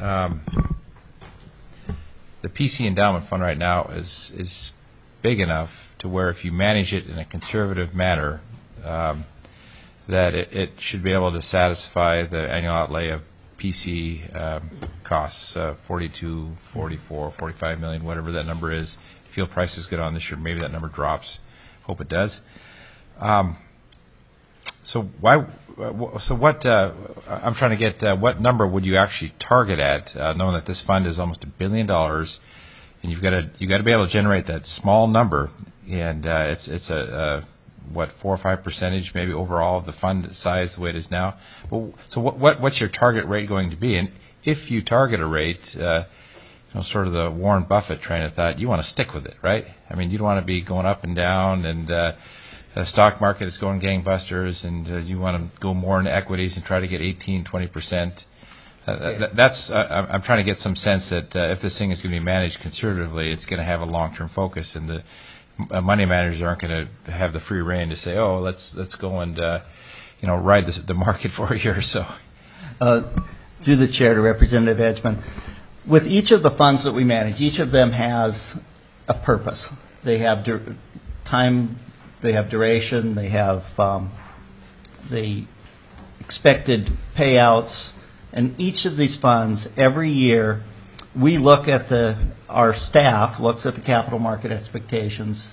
the PC Endowment Fund right now is big enough to where if you manage it in a conservative manner, that it should be able to satisfy the annual outlay of PC costs, 42, 44, 45 million, whatever that number is. Fuel prices go down this year, maybe that number drops. Hope it does. So what? I'm trying to get what number would you actually target at, knowing that this fund is almost $1 billion, and you've got to be able to generate that small number, and it's a what, 4 or 5% maybe overall of the fund size the way it is now. So what's your target rate going to be? And if you target a rate, sort of the Warren Buffett train of thought, you want to stick with it, right? I mean, you don't want to be going up and down, and the stock market is going gangbusters, and you want to go more into equities and try to get 18, 20%. That's I'm trying to get some sense that if this thing is going to be managed conservatively, it's going to have a long-term focus, and the money managers aren't going to have the free rein to say, oh, let's go and ride the market for a year or so. Through the chair to Representative Edgman, with each of the funds that we manage, each of them has a purpose. They have time, they have duration, they have the expected payouts, and each of these funds every year we look at our staff looks at the capital market expectations.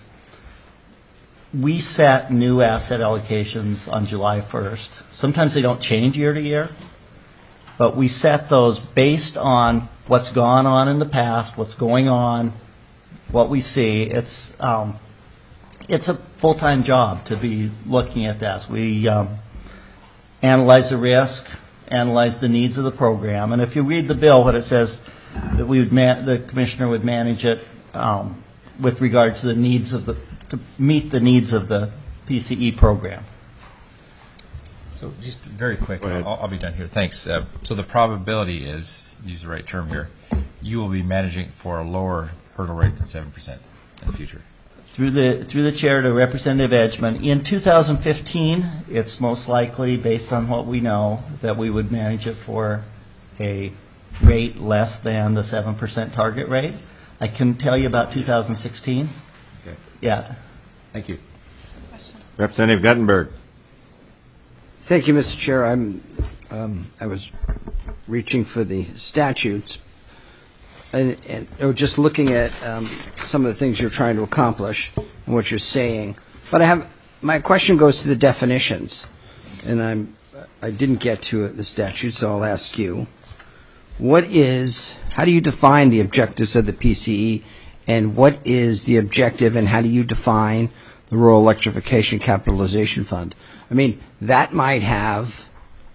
We set new asset allocations on July 1st. Sometimes they don't change year to year, but we set those based on what's gone on in the past, what's going on, what we see. It's a full-time job to be looking at this. We analyze the risk, analyze the needs of the program, and if you read the bill, what it says that the commissioner would manage it with regard to the needs of to meet the needs of the PCE program. So just very quick, I'll be done here. Thanks. So the probability is, use the right term here, you will be managing for a lower hurdle rate than 7% in the future. Through the chair to Representative Edgman, in 2015, it's most likely, based on what we know, that we would manage it for a rate less than the 7% target rate. I can tell you about 2016. Okay. Yeah. Thank you. Representative Guttenberg. Thank you, Mr. Chair. I was reaching for the statutes and just looking at some of the things you're trying to accomplish and what you're saying. But my question goes to the definitions, and I didn't get to the statute, so I'll ask you. How do you define the objectives of the PCE, and what is the objective, and how do you define the Rural Electrification Capitalization Fund? I mean, that might have,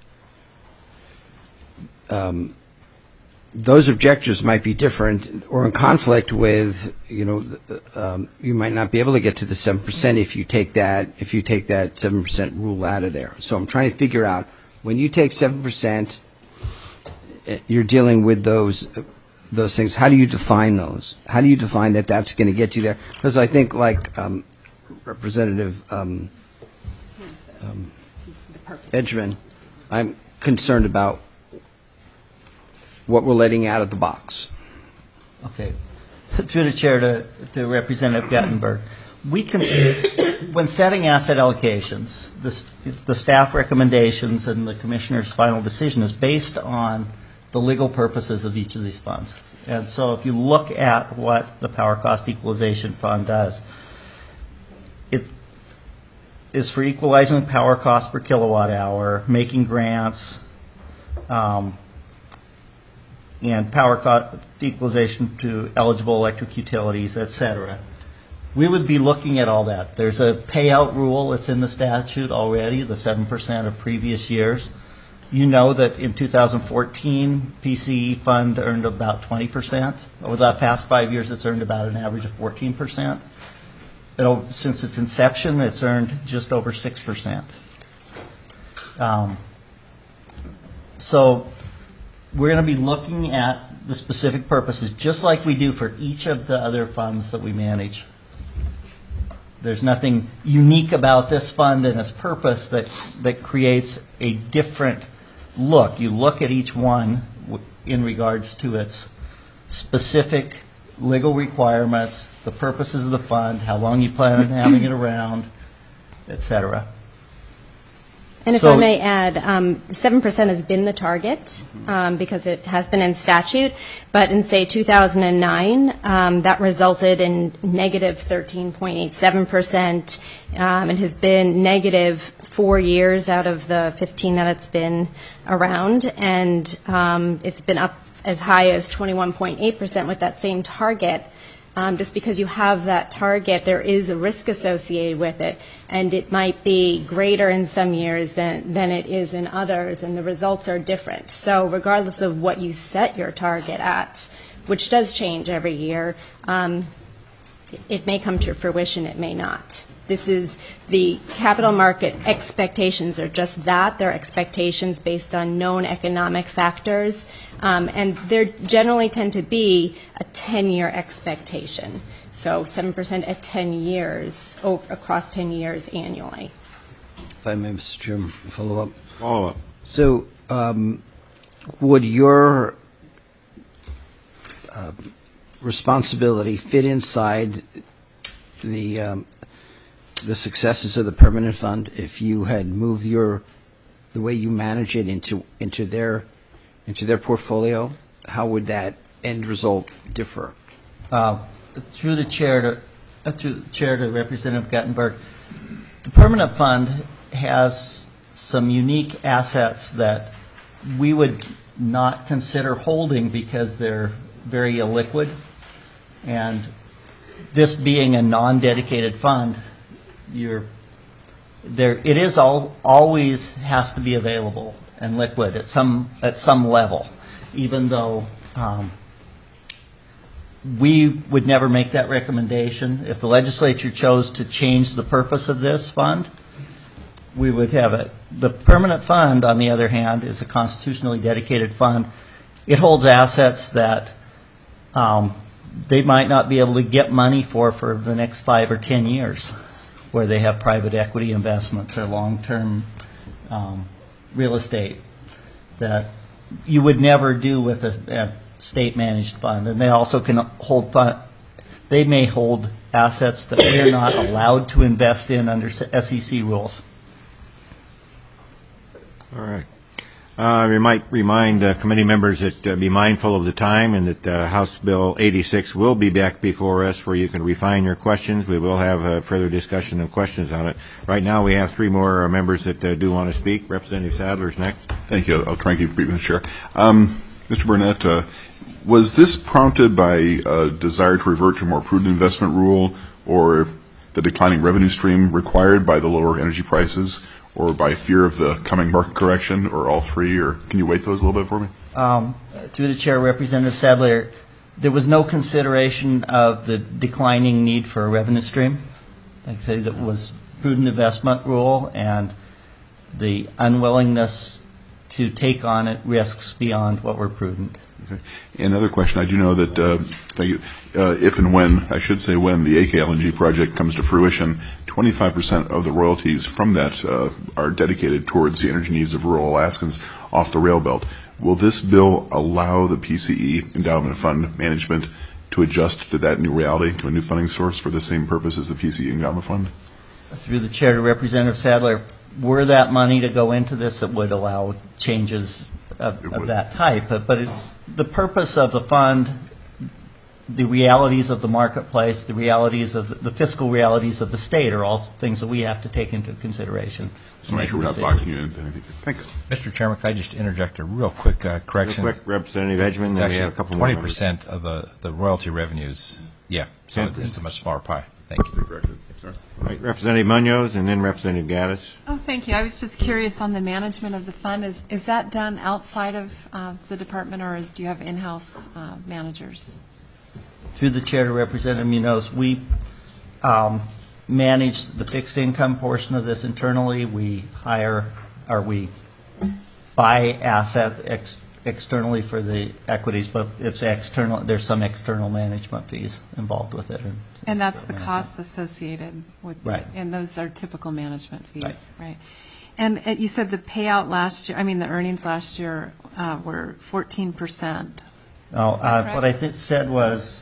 those objectives might be different or in conflict with, you might not be able to get to the 7% if you take that 7% rule out of there. So I'm trying to figure out, when you take 7%, you're dealing with those things. How do you define those? How do you define that that's going to get you there? Because I think, like Representative Edgman, I'm concerned about what we're letting out of the box. Okay. Through the chair to Representative Guttenberg, when setting asset allocations, the staff recommendations and the commissioner's final decision is based on the legal purposes of each of these funds. And so if you look at what the Power Cost Equalization Fund does, it is for equalizing power cost per kilowatt hour, making grants, and power cost equalization to eligible electric utilities, et cetera. We would be looking at all that. There's a payout rule that's in the statute already, the 7% of previous years. You know that in 2014, PCE fund earned about 20%. Over the past 5 years, it's earned about an average of 14%. Since its inception, it's earned just over 6%. So we're going to be looking at the specific purposes, just like we do for each of the other funds that we manage. There's nothing unique about this fund and its purpose that creates a different look. You look at each one in regards to its specific legal requirements, the purposes of the fund, how long you plan on having it around, et cetera. And if I may add, 7% has been the target because it has been in statute, but in, say, 2009, that resulted in negative 13.87%. It has been negative 4 years out of the 15 that it's been around, and it's been up as high as 21.8% with that same target. Just because you have that target, there is a risk associated with it, and it might be greater in some years than it is in others, and the results are different. So regardless of what you set your target at, which does change every year, it may come to fruition, it may not. This is the capital market expectations are just that. They're expectations based on known economic factors, and they generally tend to be a 10-year expectation. So 7% at 10 years, across 10 years annually. If I may, Mr. Chairman, follow up. Follow up. So would your responsibility fit inside the successes of the permanent fund if you had moved the way you manage it into their portfolio? How would that end result differ? Through the chair to Representative Guttenberg, the permanent fund has some unique assets that we would not consider holding because they're very illiquid, and this being a non-dedicated fund, it is always has to be available and liquid at some level, even though we would never make that recommendation. If the legislature chose to change the purpose of this fund, we would have it. The permanent fund, on the other hand, is a constitutionally dedicated fund. It holds assets that they might not be able to get money for the next 5 or 10 years, where they have private equity investments or long-term real estate that you would never do with a state-managed fund. And they also can hold they may hold assets that we are not allowed to invest in under SEC rules. All right. We might remind committee members that be mindful of the time and that House Bill 86 will be back before us where you can refine your questions. We will have further discussion and questions on it. Right now we have 3 more members that do want to speak. Representative Sadler is next. Thank you. I'll try and keep it brief, Mr. Chair. Mr. Burnett, was this prompted by a desire to revert to a more prudent investment rule, or the declining revenue stream required by the lower energy prices, or by fear of the coming market correction, or all 3? Or can you weight those a little bit for me? Through the chair, Representative Sadler, there was no consideration of the declining need for a revenue stream. Like I say, that was prudent investment rule and the unwillingness to take on it risks beyond what were prudent. Okay. Another question. I do know that if and when, I should say when, the AK LNG project comes to fruition, 25% of the royalties from that are dedicated towards the energy needs of rural Alaskans off the rail belt. Will this bill allow the PCE Endowment Fund management to adjust to that new reality, to a new funding source for the same purpose as the PCE Endowment Fund? Through the chair to Representative Sadler, were that money to go into this, it would allow changes of that type. But the purpose of the fund the realities of the marketplace, the realities of the fiscal realities of the state are all things that we have to take into consideration. So make sure we're not blocking you into anything. Thanks. Mr. Chairman, could I just interject a real quick correction? Real quick, Representative Edgman, then we have a couple more 20% of the royalty revenues. Yeah, so it's a much smaller pie. Thank you. All right, Representative Munoz and then Representative Gaddis. Oh, thank you. I was just curious on the management of the fund. Is that done outside of the department, or do you have in-house managers? Through the chair to Representative Munoz, we manage the fixed income portion of this internally. We we buy asset externally for the equities, but it's external. There's some external management fees involved with it. And that's the costs associated with right. And those are typical management fees, right? And you said the payout last year, the earnings last year were 14%. No, what I said was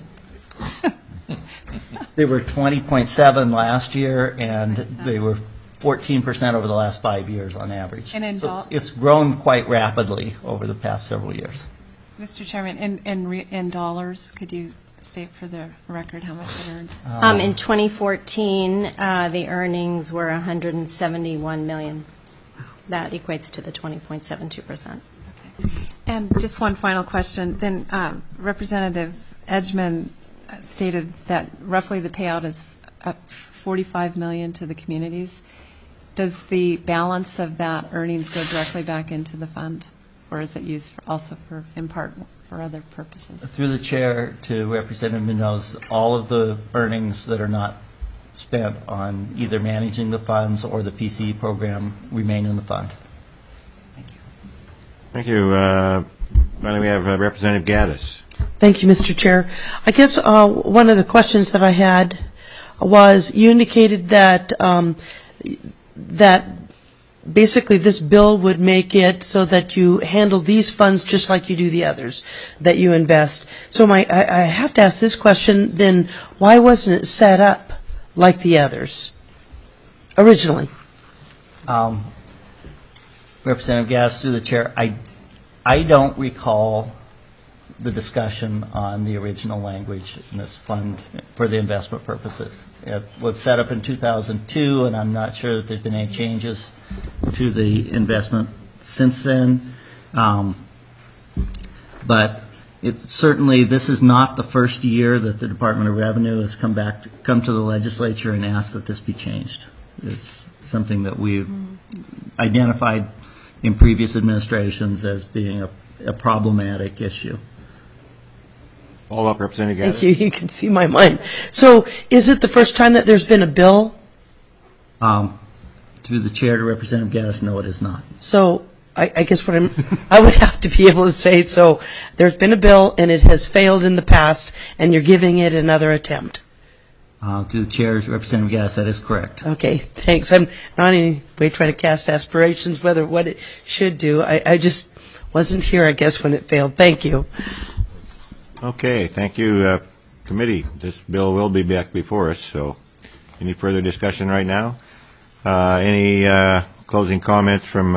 they were 20.7 last year, and they were 14% over the last 5 years on average. And so it's grown quite rapidly over the past several years. Mr. Chairman, in dollars, could you state for the record how much it earned? In 2014, the earnings were $171 million. That equates to the 20.72%. Okay. And just one final question. Then Representative Edgman stated that roughly the payout is up $45 million to the communities. Does the balance of that earnings go directly back into the fund, or is it used in part for other purposes? Through the chair to Representative Munoz, all of the earnings that are not spent on either managing the funds or the PCE program remain in the fund. Thank you. Thank you. Finally, we have Representative Gaddis. Thank you, Mr. Chair. I guess one of the questions that I had was you indicated that that basically this bill would make it so that you handle these funds just like you do the others that you invest. So I have to ask this question then, why wasn't it set up like the others originally? Representative Gaddis, through the chair, I don't recall the discussion on the original language in this fund for the investment purposes. It was set up in 2002, and I'm not sure that there's been any changes to the investment since then. But certainly this is not the first year that the Department of Revenue has come to the legislature and asked that this be changed. It's something that we've identified in previous administrations as being a problematic issue. Follow up, Representative Gaddis. Thank you. You can see my mind. So is it the first time that there's been a bill? Through the chair to Representative Gaddis, no, it is not. So I guess I would have to be able to say, so there's been a bill and it has failed in the past and you're giving it another attempt. To the chair, Representative Gaddis, that is correct. Okay, thanks. I'm not in any way trying to cast aspirations what it should do. I just wasn't here, I guess, when it failed. Thank you. Okay, thank you, committee. This bill will be back before us, so any further discussion right now? Any closing comments from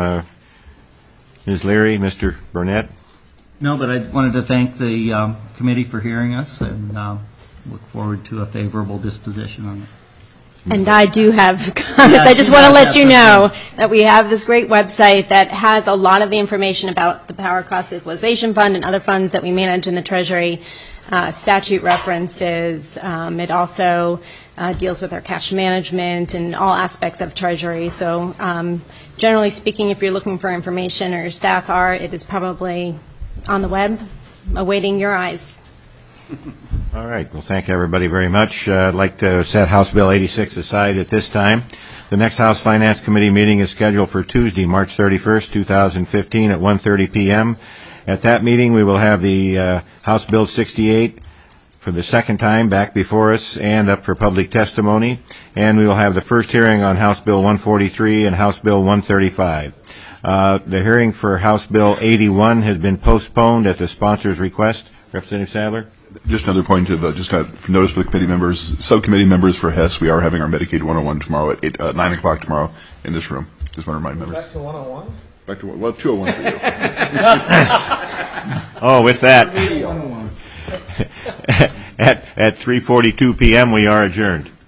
Ms. Leary, Mr. Burnett? No, but I wanted to thank the committee for hearing us and look forward to a favorable disposition on it. And I do have comments. I just want to let you know that we have this great website that has a lot of the information about the Power Cost Equalization Fund and other funds that we manage in the Treasury, statute references. It also deals with our cash management and all aspects of Treasury. So generally speaking, if you're looking for information or your staff are, it is probably on the web, awaiting your eyes. All right. Well, thank everybody very much. I'd like to set House Bill 86 aside at this time. The next House Finance Committee meeting is scheduled for Tuesday, March 31st, 2015 at 1:30 p.m. At that meeting, we will have the House Bill 68 for the second time back before us and up for public testimony. And we will have the first hearing on House Bill 143 and House Bill 135. The hearing for House Bill 81 has been postponed at the sponsor's request. Representative Sadler? Just another point of just notice for the committee members, subcommittee members for HES, we are having our Medicaid 101 tomorrow at 9 o'clock tomorrow in this room. Just want to remind members. Back to 101? Back to, well, 201 for you. Oh, with that. At 3:42 p.m., we are adjourned.